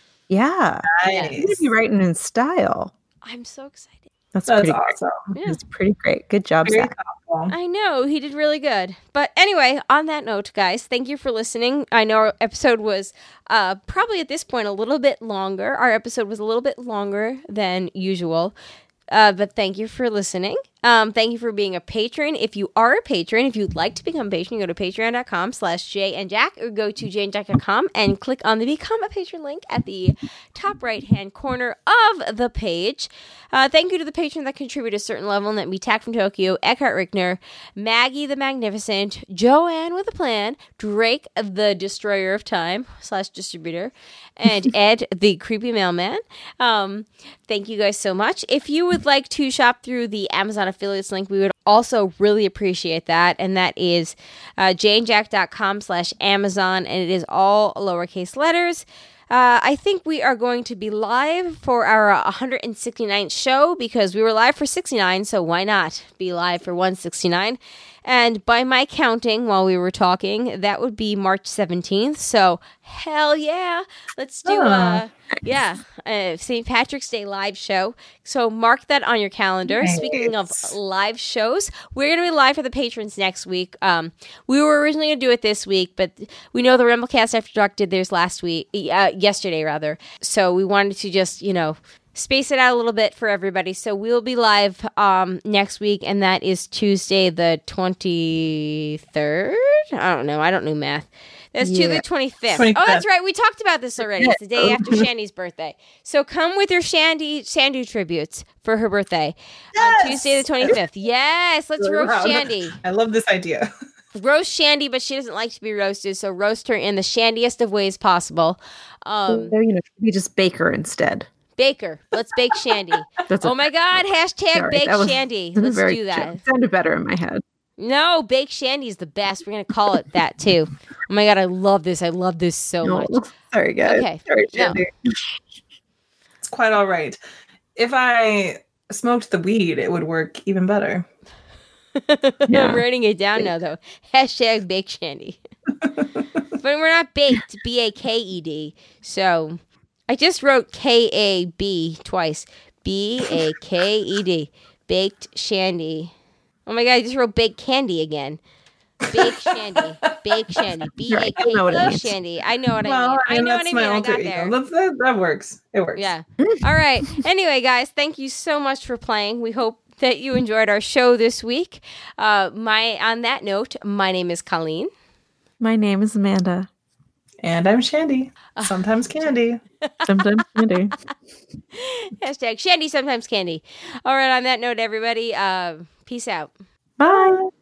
Yeah, Nice. you could be writing in style. I'm so excited. That's, That's pretty awesome. great. Yeah. That's pretty great. Good job, Very Zach. thoughtful. I know, he did really good. But anyway, on that note, guys, thank you for listening. I know our episode was uh, probably at this point a little bit longer. Our episode was a little bit longer than usual. Uh, but thank you for listening. Um, thank you for being a patron. If you are a patron, if you'd like to become a patron, you go to patreon.com slash Jay and Jack or go to jay and jack dot com and click on the Become a Patron link at the top right-hand corner of the page. Uh, thank you to the patrons that contribute a certain level, and that be Tack from Tokyo, Eckhart Rickner, Maggie the Magnificent, Joanne with a Plan, Drake the Destroyer of Time slash distributor, and Ed the Creepy Mailman. Um, thank you guys so much. If you would like to shop through the Amazon affiliates link, we would also really appreciate that, and that is uh, jay and jack dot com slash Amazon, and it is all lowercase letters. Uh, I think we are going to be live for our one hundred sixty-ninth show because we were live for sixty-nine, so why not be live for one sixty-nine? And by my counting while we were talking, that would be March seventeenth. So hell yeah, let's do uh yeah uh, Saint Patrick's Day live show. So mark that on your calendar. Nice. Speaking of live shows, we're gonna be live for the patrons next week. Um, we were originally gonna do it this week, but we know the Rumblecast After Dark did theirs last week, uh, yesterday rather. So we wanted to just you know. space it out a little bit for everybody. So we'll be live um, next week, and that is Tuesday the twenty-third? I don't know. I don't know math. That's Yeah. Tuesday the twenty-fifth. twenty-fifth. Oh, that's right. We talked about this already. It's the day after Shandy's birthday. So come with your Shandy Shandy tributes for her birthday Yes! on Tuesday the twenty-fifth. Yes, let's roast Wow. Shandy. I love this idea. Roast Shandy, but she doesn't like to be roasted, so roast her in the shandiest of ways possible. Um, So, you know, we just bake her instead. Baker. Let's bake Shandy. That's Oh my God! Hashtag Sorry, bake that was- Shandy. This is Let's very do that. chill. It sounded better in my head. No, bake Shandy is the best. We're gonna call it that too. Oh my God! I love this. I love this so No. much. Sorry, guys. Okay. Sorry, No. Shandy. It's quite all right. If I smoked the weed, it would work even better. Yeah. I'm writing it down now though. Hashtag bake Shandy. But we're not baked. B A K E D. So I just wrote K A B twice. B A K E D. Baked Shandy. Oh my God! I just wrote baked candy again. Bake Shandy. Bake Shandy. B A K I know what it E means. Shandy. I know what I Well, mean. I and know what that's I my mean. I alter got ego. there. That, that, that works. It works. Yeah. All right. Anyway, guys, thank you so much for playing. We hope that you enjoyed our show this week. Uh, my on that note, my name is Colleen. My name is Amanda. And I'm Shandy. Sometimes candy. Sometimes Shandy. Hashtag Shandy, sometimes candy. All right. On that note, everybody, uh, peace out. Bye.